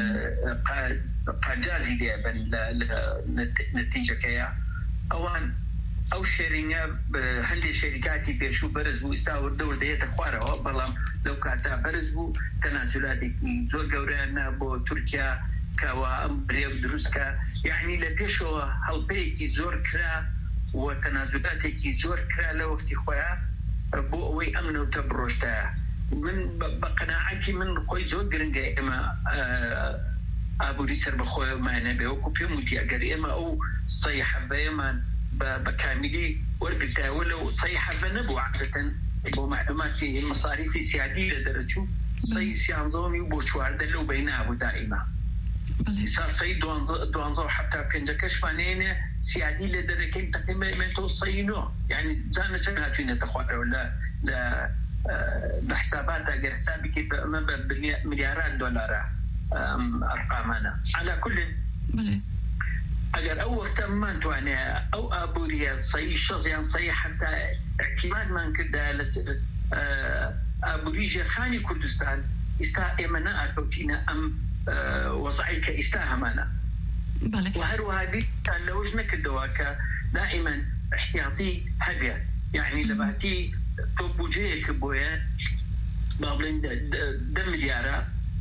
قاجازي ديابا لنتيجة كيا أوان أو شيرينيا هندي شركاتي بيشو برزبو استاور دور ديت أخواره بلام لو كاتا برزبو تنازلاتي زور قورانا بو تركيا كوا أمبريا ودروسكا يعني لبيشو هالبيكي زور كرا وتنازلاتي زور كرا لوقتي خويا بو أوي أمن وتبروشتا من بقناعتي من خوي زود قرنجة إما ئابووری سەر بەخۆیمانە بێ وەکو پێم وتی ئەگەر ئێمە ئەو سەی حەبەیەمان بە کاملی وەرگرتاوە لەو سەی حەبە نەبوو عادەتەن بۆ معلوماتی مەصاریفی سیادی لە دەرەچوو سەی سیانزەوەمی و بۆ چواردە لەو بەینە بوو دائیما ئێستا سەی دوانزە و حتا پێنجەکەشمانەیەنێ سیادی لە دەرەکەین تقریبا ئێمەتەوە سەی نۆ یعنی جانە چەند هاتووینەتە خوارەوە لە لە حسابات ئەگەر حسابی کرد ئەمە بە ملیاران دۆلارە ئەرقامانە على كل ئەگەر ئەو وەختەمان توانێ ئەو ئابووریە سەی شەز یان سەی حتا اعتیمادمان کردە لەسەر ئابووری ژێرخانی کوردستان ئێستا ئێمە نەئاکەوتینە ئەم وەزعی کە ئێستا هەمانە و هەروەها دیتان لەوەش نەکردەوە کە دائما احتیاطی هەبێ یعنی لە باتی تۆ بودجەیەکە بۆیە با بڵێن دە ملیارە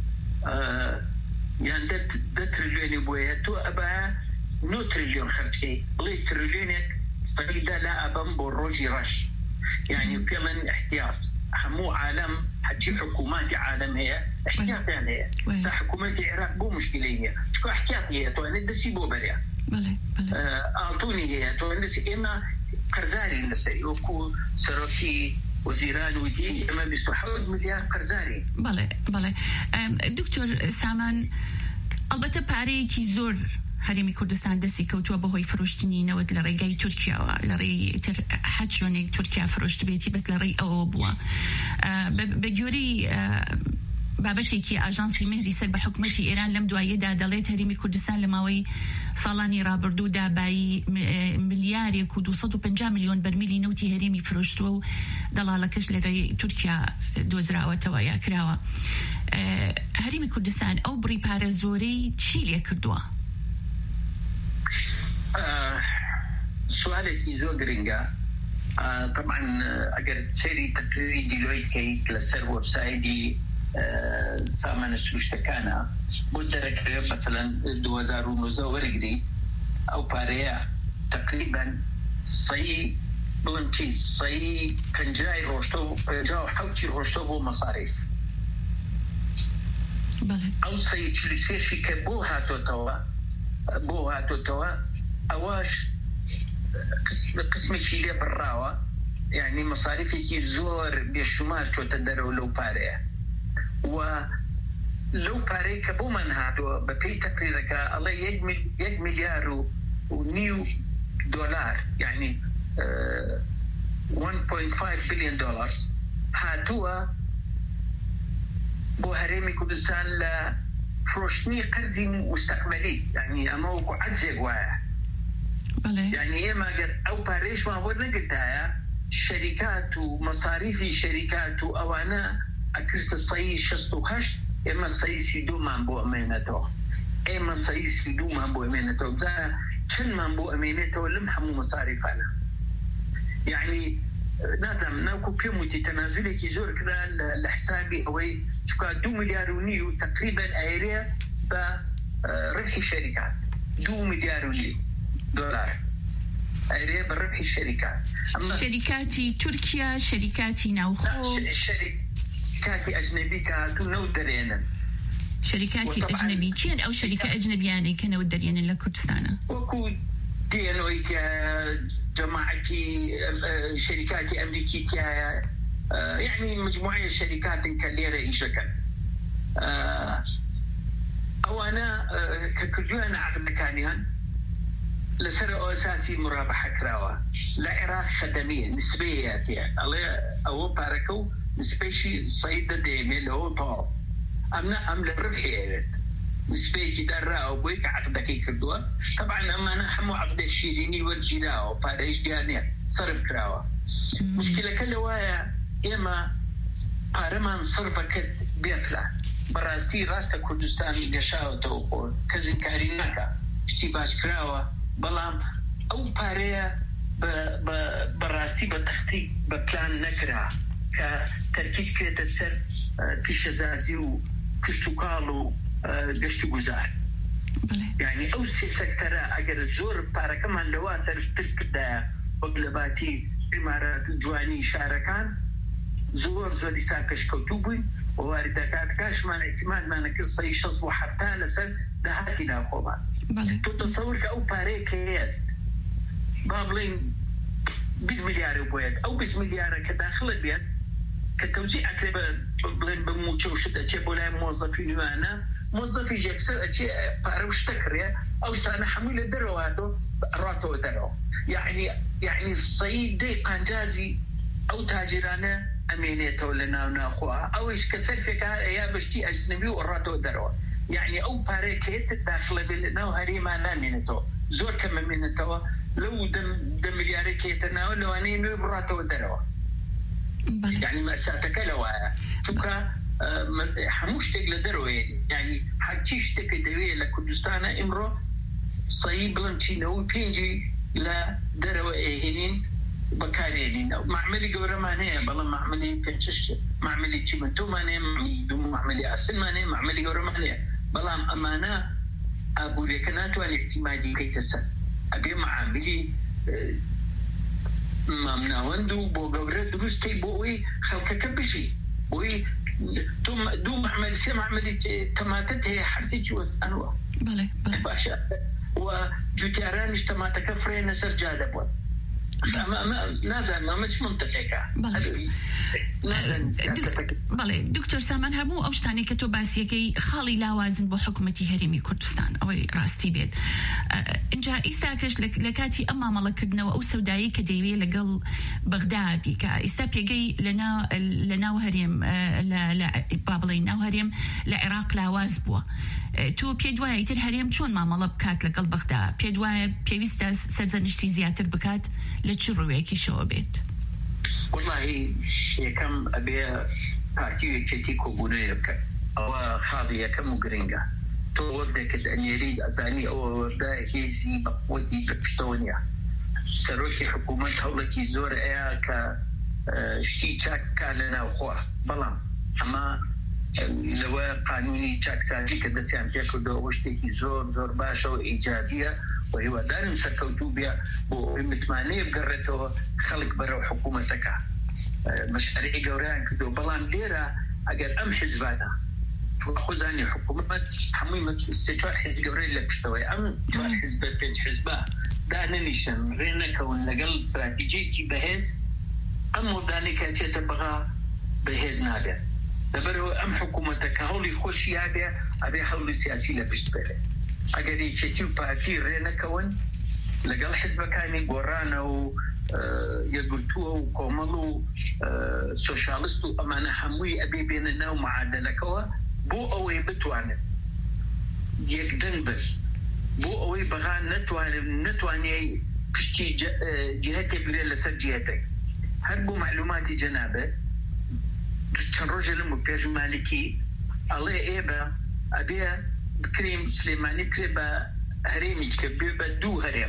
یان دە تریلیۆنی بۆیە تۆ ئەبایە نۆ تریلیۆن خەرجکەی بڵێ تریلیۆنێک سەیدا لا ئەبەم بۆ ڕۆژی ڕەش یعنی پێمەن احتیاط هەموو عالم حتی حکووماتی عالم هەیە احتیاطیان هەیە سا حکوومەتی عێراق بۆ مشکلەی هەیە چکە احتیاط هەیە توانێت دەسی بۆ بەرێ ئاڵتوونی هەیە توانێت دەسی ئێمە قەرزاری لەسەری وەکو سەرۆکی وەزیران وتی ئەمە بیست و حەوت ملیار قەرزاری
بەڵێ بەڵێ دکتۆر سامان ئەلبەتە پارەیەکی زۆر هەرێمی کوردستان دەستی کەوتووە بەهۆی فرۆشتنی نەوەت لە ڕێگای تورکیاوە لە ڕێی تر حەج شوێنێک تورکیا فرۆشت بێتی بەس لە ڕێی ئەوە بووە بە گوێرەی بابەتێکی ئاژانسی مهری سەر بە حکوومەتی ئێران لەم دوایەدا دەڵێت هەرێمی کوردستان لە ماوەی ساڵانی ڕابردوودا بای ملیارێک و دووسەد و پەنجا میلیۆن بەرمیلی نەوتی هەرێمی فرۆشتووە و دەڵالەکەش لە ڕێی تورکیا دۆزراوەتەوە یا کراوە هەرێمی کوردستان ئەو بڕی پارە زۆرەی چی لێ کردووە؟
سوالێکی زۆر گرنگە طبعا ئەگەر سەیری تەقریری دیلۆیت کەیت لەسەر وەبسایتی سامانە سروشتەکانە بۆ دەرەکەوێت مەسەلەن دوو هەزار و نۆزدە وەرگری ئەو پارەیە تقریبا سەی بڵم چی سەی پەنجای ڕۆژتە و پەنجا و حەوتی ڕۆژتە بۆ مەساریف ئەو سەی چلیسێشی کە بۆ هاتۆتەوە بۆ هاتۆتەوە ئەوەش قسمێکی لێ بڕاوە یعنی مەساریفێکی زۆر بێشمار چۆتە دەرەوە لەو پارەیە و لەو پارەی کە بۆمان هاتووە بە پێی تەقریرەکە ئەڵێ یەک میلیار و نیو دۆلار یعنی one point five billion dollars هاتووە بۆ هەرێمی کوردستان لە فرۆشتنی قەرزی مستەقبەلی یعنی ئەمە وەکو عەجزێک وایە یعنی ئێمە ئەگەر ئەو پارەیەشمان وەرنەگرتایە شەریکات و مەساریفی شەریکات و ئەوانە ئەکرستە سەی شەست و هەشت ئێمە سەی سی دوومان بۆ ئەمێنێتەوە ئێمە سەی سی دوومان بۆ ئەمێنێتەوە بزانە چەندمان بۆ ئەمێنێتەوە لەم هەموو مەساریفانە یعنی نازانم ناوکو پێم وتی تەنازولێکی زۆر کرا لە حسابی ئەوەی چکا دوو ملیار و نیو تقریبا ئایرێ بە ڕبحی شەریکات دوو ملیار و نیو دۆلار ئایرێ بە ڕبحی شەریکات
شەریکاتی تورکیا شەریکاتی ناوخۆ
شەریکاتی ئەجنەبی کە هاتوو نەوت دەرێنن
شەریکاتی ئەجنەبی چیان ئەو شەریکە ئەجنەبیانەی کە نەوت دەرێنن لە کوردستانە
وەکو دێنەوەی کە جەماعەتی شەریکاتی ئەمریکی تایە یعنی مجموعەیە شەریکاتن کە لێرە ئیشەکەن ئەوانە کە کردویانە عەقدەکانیان لەسەر ئەو ئەساسی مرابەحە کراوە لە عێراق خەدەمیە نسبەیە تێ ئەڵێ ئەوە پارەکە و نسبەیشی سەی دەدەیمێ لەوە تەواو ئەمنا ئەم لە ڕبحی ئەوێت نسبەیەکی دەرراوە بۆی کە عەقدەکەی کردووە طبعا ئەمانە هەموو عەقدە شیرینی وەرگیراوە پارەیش دیانێ سەرف کراوە مشکلەکە لەوایە ئێمە پارەمان سەرفە کرد بێفلا بەڕاستی ڕاستە کوردستان گەشاوەتەوە خۆ کەزینکاری ناکە شتی باش کراوە بەڵام ئەو پارەیە بەڕاستی بە تەختی بە پلان نەکرا کە تەرکیز کرێتە سەر پیشەزازی و کشت و کاڵ و گەشت و گوزار یعنی ئەو سێ سەکتەرە ئەگەر زۆر پارەکەمان لەوا سەرفتر کردایە وەک لە باتی عیمارەت و جوانی شارەکان زۆر زۆری سا پێشکەوتوو بووین و واردەکات کاشمان احتیمالمانە کرد سەی شەست بۆ حەفتا لەسەر داهاتی ناخۆمان تۆ تەسەور ئەو پارەیە کەیت با بڵێن بیست ملیارە بۆیەت ئەو بیست ملیارە کە داخلت بێت کە تەوزیع ئەکرێ بڵێن بە موچە و شت ئەچێ بۆ لای مۆزەفی نوێنە مۆزەفی یەکسەر ئەچێ پارە و شتە کڕێ ئەو شتانە هەمووی لە دەرەوەهاتۆ ڕاتەوە دەرەوە یعنی یعنی سەی دەی قانجازی ئەو تاجرانە ئەمێنێتەوە لە ناو ناخوا ئەوش کە سەرفێکە یا بەشتی ئەجنەبی و ڕاتەوە دەرەوە یعنی ئەو پارەیە کە هێتت داخلە بێت لە ناو هەرێمان نامێنێتەوە زۆر کەم ئەمێنێتەوە لەو دە ملیارێک هێتە ناوە لەوانەیە نوێ بڕاتەوە دەرەوە یعنی مەساتەکە لەوایە چونکە هەموو شتێک لە دەرەوەیە یعنی هەرچی شتێکە دەوێت لە کوردستانە ئیمڕۆ سەیی بڵند چینەوە پێنجی لە دەرەوە ئێهێنین بەکارێنین معمەلی گەورەمان هەیە بەڵام معمەلی پێنج معمەلی چیمەتۆمان هەیە دوو معمەلی ئاسنمان هەیە معمەلی گەورەمان هەیە بەڵام ئەمانە ئابوووریەکە ناتوانێت احتیمادی بکەیتە سەر ئەبێ معاملی مامناوەند و بۆ گەورە دروستەی بۆ ئەوی خەڵکەکە بژی بۆی دوو معمەلی سێ معمەلی تەماتەت هەیە هەرسێکی وەستانوە باشە و جوتیارانیش تەماتەکە فرێنە سەر جادە بوون نازانم ئەمە چ منتەقێکە
بەڵێ دکتۆر سامان هەموو ئەو شتانی کە تۆ باسیەکەی خاڵی لاوازن بۆ حکوومەتی هەرێمی کوردستان ئەوەی ڕاستی بێت اینجا ئیساکەش لە کاتی ئەم مامەڵەکردنەوە ئەو سەودایی کە دەیوێت لەگەڵ بەغدا بیکە ئیستا پێگەی لە ناو هەرێم با بڵێ ناو هەرێم لە عێراق لاواز بووە تۆ پێ دوایە ئیتر هەرێم چۆن مامەڵە بکات لەگەڵ بەغدا پێ دوایە پێویستە سەرزەنشتی زیاتر بکات لە چ ڕوویەکیشەوە بێت
وڵی یەکەم ئەبێ پارتی یەکێتی کۆبوونەیە بکەن ئەوە خاڵی یەکەم و گرنگە تۆ وەردێکت ئەنێری ئەزانی ئەوە وەردا هێزی بەقوەتی پشتەوە نیە سەرۆکی حکوومەت هەوڵێکی زۆر ئەیە کە شتی چاککا لە ناوخوا بەڵام ئەمە لەوە قانونی چاکسازی کە دەستیان پێ کردەوە شتێکی زۆر زۆر باشە و ئیجابیە و هیوادارم سەرکەوتوو بێ بۆ متمانەیە بگەڕێتەوە خەڵک بەرەو حکوومەتەکە مەشارەی گەورەیان کردو بەڵام لێرە ئەگەر ئەم حیزبانە خۆزانی حکوومەت هەمووی سێ چوار حیزب گەورەی لە پشتەوەی ئەم چوار حیزبە پێنج حیزبە دانەنیشن ڕێ نەکەون لەگەڵ استراتیجیەکی بەهێز ئەم مۆدانێکە چێتە بەغا بەهێز نابێت لەبەرەوە ئەم حکوومەتە کە هەوڵی خۆشییا بێ ئەبێ هەوڵی سیاسی لە پشت بێت ئەگەر یەکێتی و پارتی ڕێ نەکەون لەگەڵ حیزبەکانی گۆڕانە و یەکگرتووە و کۆمەڵ و سۆشالیست و ئەمانە هەمووی ئەبێ بێنە ناو معادلەکەوە بۆ ئەوەی بتوانێت یەکدەنگ بن بۆ ئەوەی بەغا نەتوانێت پشتی جهەتێک بێ لەسەر جهەتێک هەر بۆ معلوماتی جەنابێت چەند ڕۆژە لەم و پێش مالکی ئەڵێ ئێبە ئەبێ بکرێم سلێمانی بکرێ بە هەرێمی کە بێ بە دوو هەرێم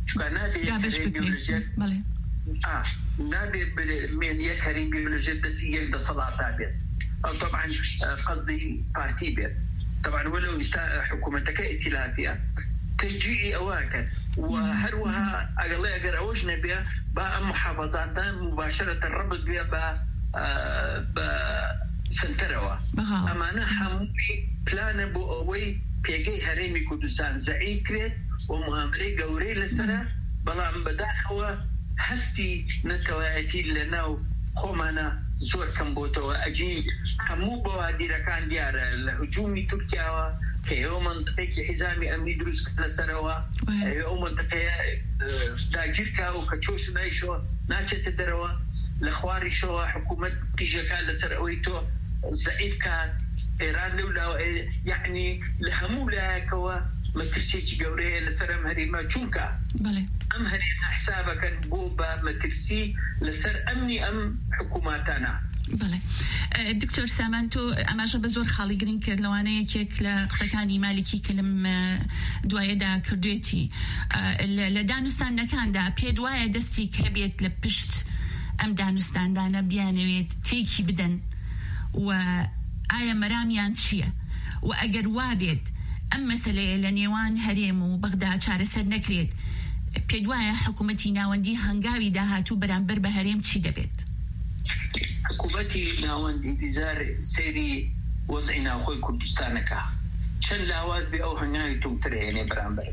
نابێت مێن یەک هەرێم بیولۆژیت دەستی یەک دەسەڵاتا بێت ئەو طبعا قصدی پارتی بێت طبعا وەلو ئێستا حکوومەتەکە ئیتیلافیە تشجیعی ئەوە کرد و هەروەها ئەگەڵێ ئەگەر ئەوەش نەبێ با ئەم محافەزاتان مباشرەتەن ڕەبت بێ بە سنتەرەوە ئەمانە هەمووی پلانە بۆ ئەوەی پێگەی هەرێمی کوردستان زەعیف کرێت و مهامرەی گەورەی لەسەرە بەڵام بەداخەوە هەستی نەتەوایەتی لە ناو خۆمانە زۆر کەم بۆتەوە ئەجی هەموو بەوادیرەکان دیارە لە هجوومی تورکیاوە کە ئێوە منطقەیەکی حیزامی ئەمنی دروست لەسەرەوە ئەو منطقەیە داگیرکا و کە چۆش نایشەوە ناچێتە دەرەوە لە خواریشەوە حکوومەت قیژەکان لەسەر ئەوەی تۆ زەعیف کات ئێران لەولاوە یعنی لە هەموو لایەکەوە مەترسێکی گەورەیە لەسەر ئەم هەرێمە چونکە ئەم هەرێمە حسابەکەن بۆ بە مەترسی لەسەر ئەمنی ئەم حکووماتانە
بەڵێ دکتۆر سامان تۆ ئەماژە بە زۆر خاڵی گرنگ کرد لەوانەیە یەکێک لە قسەکانی مالکی کە لەم دوایەدا کردوێتی لە دانوستانەکاندا پێ دوایە دەستی کەبێت لە پشت ئەم دانوستاندانە بیانەوێت تێکی بدەن و ئایا مەرامیان چییە و ئەگەر وابێت ئەم مەسەلەیە لە نێوان هەرێم و بەغدا چارەسەر نەکرێت پێ دوایە حکوومەتی ناوەندی هەنگاوی داهاتوو بەرامبەر بە هەرێم چی دەبێت؟
حکوومەتی ناوەندی دیزار سەیری وەزعی ناوخۆی کوردستانەکە شن لاواز بي أو هناي توتري يعني برامبر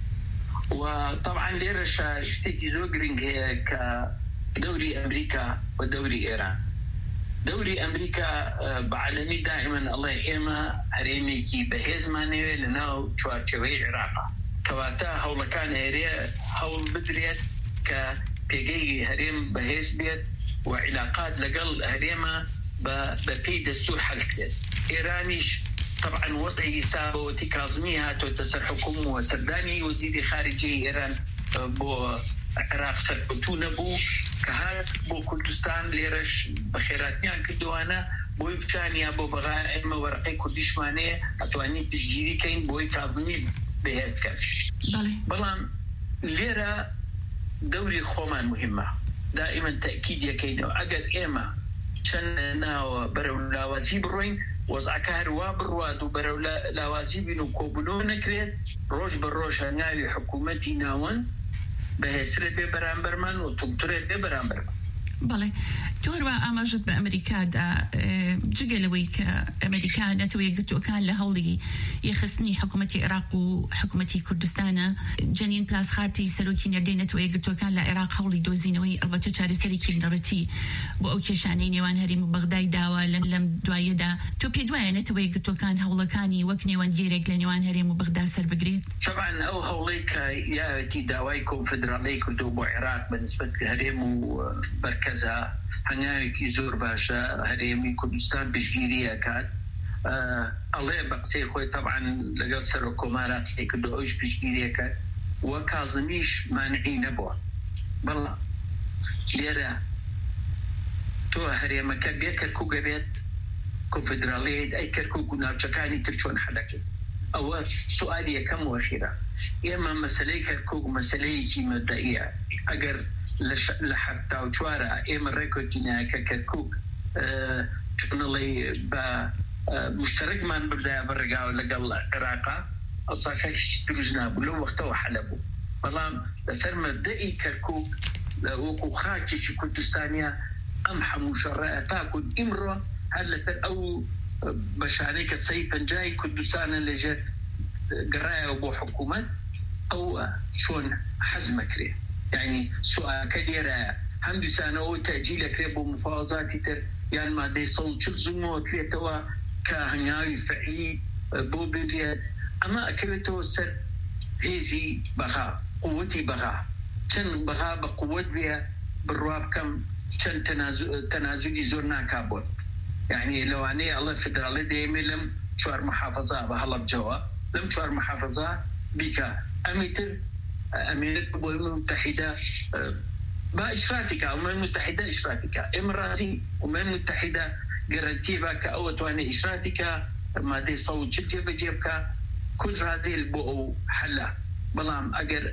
وطبعا ليرش اشتكي زوجرينج هي كدوري أمريكا ودوري إيران دوري أمريكا بعلمي دائما الله إما هريمي كي بهز ماني لناو شوارشوي عراقا كواتا هولا كان هريا هول بدريت كبيجي هريم بهز بيت وعلاقات لقل هريما ببي دستور حلقت إيرانيش طبعا وضعي سابه وتكاظميها تتسر حكومه وسرداني وزير خارجي إيران بو عراق سرقتونا بو كهات بو كردستان ليرش بخيراتيان كدوانا بو بشانيا بو بغاء إما ورقي كردش ماني أتواني تشجيري كين بو كاظمي بهات كرش بلان ليرا دوري خومان مهمة دائما تأكيد يكينو أقد إما شننا برو لاوازي بروين وزعكار وابرواد وبرو لاوازي بنو كوبلو نكريت روش بروش هناوي حكومتي ناون بهسرت ببرامبرمان وتمترت ببرامبرمان
بله توروا أماجد بأمريكا دا جيجلوي كأمريكا نتوي قلتو كان لهولي يخصني حكومة العراق وحكومة كردستان جنين بلاس خارتي سلوكي نردي نتوي قلتو كان لعراق هولي دوزينوي البته چاري سريكي نرتي بو أوكي شانيني وان هريم بغداي داوا لم لم دواي دا تو بيدواي نتوي قلتو كان هولا كاني وكني وان جيرك لنوان هريم بغدا سر بقريت
طبعا أو هوليك يا تي دواي كونفدرالي كدو بو عراق بالنسبة لهريم وبركة كذا هناك يزور باشا هريمي كردستان بشجيرية كات آه الله بقسي خوي طبعا لقل سر كمارات هيك دوش بشجيرية كات وكاظميش مانعين أبوه بالله ليرا تو هريما كبير كركو قبيت كونفدرالية أي كركو كنا شكاني ترشون حدك أو سؤالي كم وأخيرا إما مسألة كركو مسألة مبدئية أجر لحتى وشوارع إما ريكوتينا ككركوك أه شنالي با أه مشترك من بردا برقاو لقل عراقا أو صاكاش تروزنا بلو وقتو حلبو بلام لسر مبدئي كركوك وكو خاكي شي كردستانيا أمحى مشرعة تاكد إمرو هل لسر أو بشاريك السيفا جاي كردستان اللي جات قرايا وبو حكومة أو شون حزمك ليه يعني سؤال كثيرة هم بسانة أو تأجيل كريبو مفاوضات تر يعني ما دي صوت شل زمو كريتوا كهنياوي فعلي بو بديت أما كريتوا سر هزي بغا قوتي بغا كان بغا بقوة بها بالرواب كم كان تنازل تنازلي زورنا كابون يعني لو أنا الله فدرالي دايما لم شوار محافظة بهلا بجوا لم شوار محافظة بك أميتر أمريكا والأمم المتحدة بإشراكها الأمم المتحدة إشراكها إمرازي الأمم المتحدة جرانتيفا كأوت وأنا إشراكها ما دي صوت شتى بجيبك كل هذه البؤو حلا بلام أجر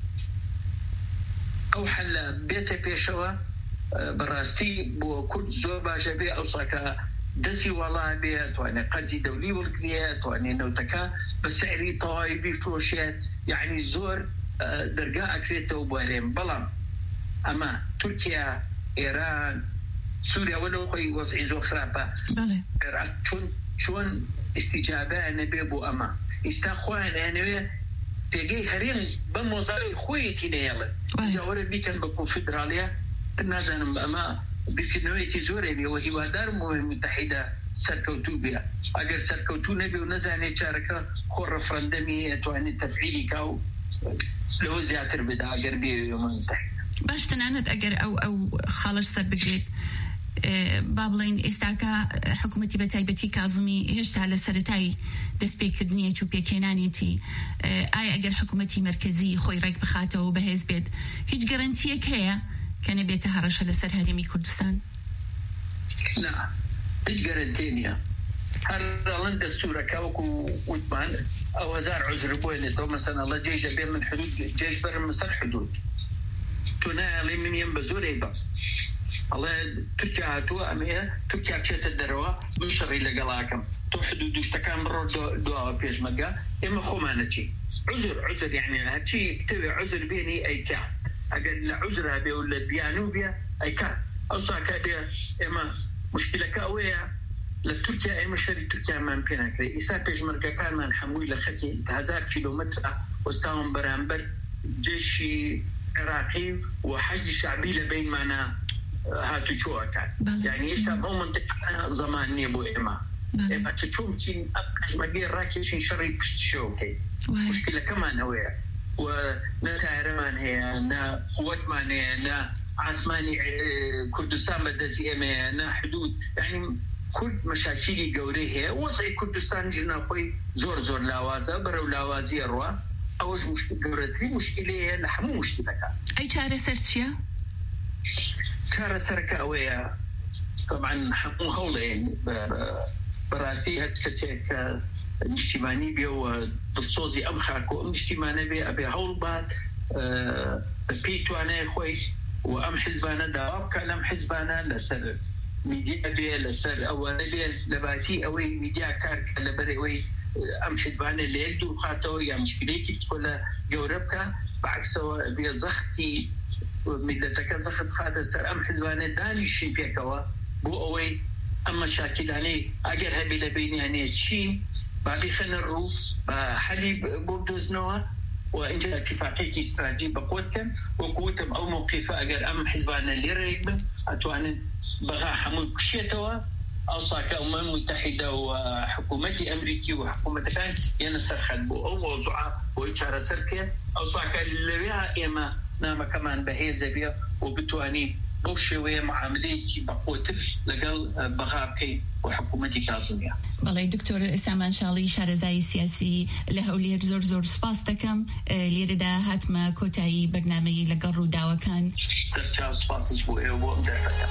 أو حلا بيت بيشوا براستي بو كل زوبا شبيه أو صاكا دسي والله بيت وأنا قزي دولي والكريات وأنا نوتكا بسعري طوايبي فروشيات يعني زور درجة أكريته وبارين بلام أما تركيا إيران سوريا ولو خوي وضعي زو خرابة العراق شون شون استجابة نبي بو أما استخوان أنا بيجي هرين بموزاري خوي تينيلا جاورة بيكن بكون فدراليا نازن أما بيكنوي تزوري بي وهي ودار الأمم المتحدة سركوتو بيها أجر سركوتو نبي ونزاني شاركة خور رفرندمي أتواني تفعيلي كاو لو زياتر بدا أجر بيه يوم المتحدة
باش تنعنت أجر أو أو خالش سر بقريت أه بابلين استاكا حكومتي بتايبتي كاظمي هشت على سرتاي دسبيك دنيا شو بيكينانيتي أه آي أجر حكومتي مركزي خوي رايك بخاته وبهز بيد هيج جرانتيه كيا كان بيتها رشا لسر هرمي كردستان
لا هيج جرانتينيا هرلان دستورة كاوكو وطبان أو هزار عذر بوينة تو مثلا الله جيش بين من حدود جيش بر مصر حدود تنالي من ينبزور إيبا الله تركيا تو أميها تركيا كشت الدروة مشري لقلاكم تو حدود اشتكى مرة دو دو بيش مجا إما خمانتي عذر عذر يعني هاتشي تبي عذر بيني أي كا أقل عذر هذا ولا بيانو بيا أي كا أو ساكا بيا إما مشكلة كاوية لتركيا أي مشاري تركيا ما ممكن كذا إسا بيجمرك كان من حموي لخطي هزار كيلومتر واستاهم برامبر جيش عراقي وحشد شعبي لبين معنا هاتو شو كان يعني يشتغلوا منطقة زمانية بو إما إما تشوف تين أبقى مجيء راكيشين شري بشتشوكي مشكلة كمان هو ونتعرمان هي نا قوات مانية نا عثماني كردستان بدزي إما نا حدود يعني كل مشاكل جوريه وصي كردستان جنا خوي زور زور لاوازا برو لاوازي روا أوج مشكلة جورتي مشكلة لحمو مشكلة كان
أي شارع سرتشيا
كار سرك أويا طبعا حمو هولا يعني براسي هاد كسيك اجتماعي بيو بتصوزي أمخاك واجتماعي بي أبي هول بعد بيتو أنا خوي وأم حزبانا دواب كلام حزبانا لسر ميديا بي لسر أولا بي لباتي أوي ميديا كارك لبري أوي أم حزبانا اللي يدو خاطو يا مشكلتي تقول يوروبكا بعكسه بيزختي مدتك زخت خاطر سر أم حزبانا داني شين بيكوا بو أوي أما شاكل عليه أجر هبي لبيني يعني تشين بعد خن الروف حليب بوردوز نوا وإنت اتفاقية استراتيجية بقوتهم وقوتهم أو موقفة أجر أم حزبانا اللي ريبه أتوان بغا حمود كشيتوا أوصاك أمم متحدة وحكومتي أمريكي وحكومة كان ينسر خدبو أو موضوعة ويشارة سركية أوصاك اللي بيها إما نام كمان بهيزة بيها وبتواني بوشوية معاملتي بقوتف لقل بغابكي وحكومتي كاظمية.
والله دكتور سامان شالي شارزاي سياسي له ولير زور زور سباس دكم ليردا هاتما كوتاي برنامجي لقل رودا وكان
سرچاو سباس جبوئي ومدرفتا.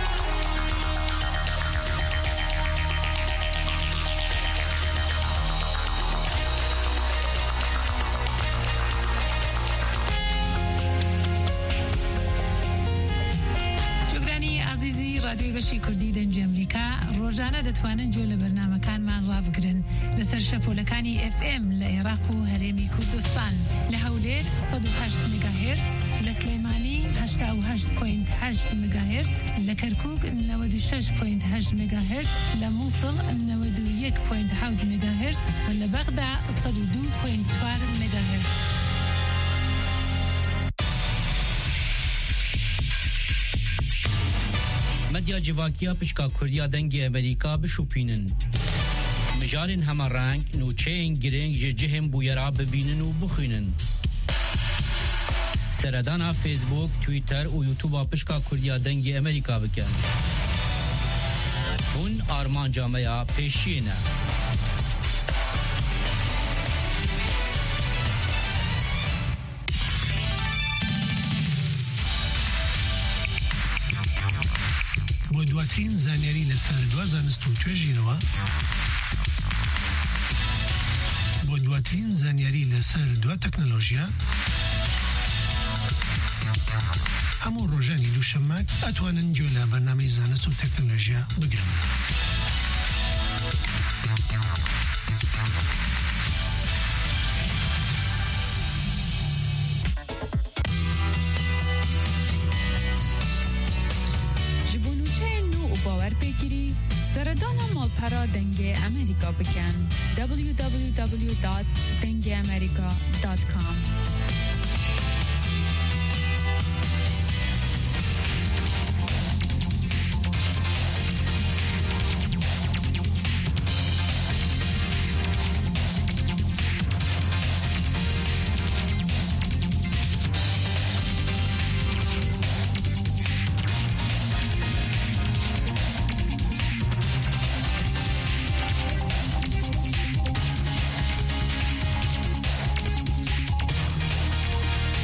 رادیوی بشی کردی دنج امریکا روزانه دتوانن جول برنامه کان من رافقرن لسر شپولکانی اف ام لعراق و هرمی کردستان لهولیر صد و هشت مگاهرتز لسلیمانی هشت و هشت پوینت هشت مگاهرتز لکرکوک نود و شش پوینت هشت مگاهرتز لموصل نود و یک پوینت هفت مگاهرتز و لبغداد صد و دو پوینت چهار مگاهرتز.
مدیا جواکیا پشکا کردیا دنگ امریکا بشوپینن مجارن همه رنگ نوچین گرنگ جهم بویرا ببینن و بخوینن سردانا فیسبوک تویتر و یوتیوب پشکا کردیا دنگ امریکا بکن اون آرمان جامعه پیشینه
بۆ دواترین زانیاری لەسەر دوا زانست و توێژینەوە بۆ دواترین زانیاری لەسەر دوا تەکنۆلۆژیا هەموو ڕۆژانی دووشەممە ئەتوانن گوێ لە بەرنامەی زانست و تەکنۆلۆژیا بگرن.
سردانا مالپرا دنگ امریکا بکن دبلیو دبلیو دبلیو دات دنگ امریکا دات کام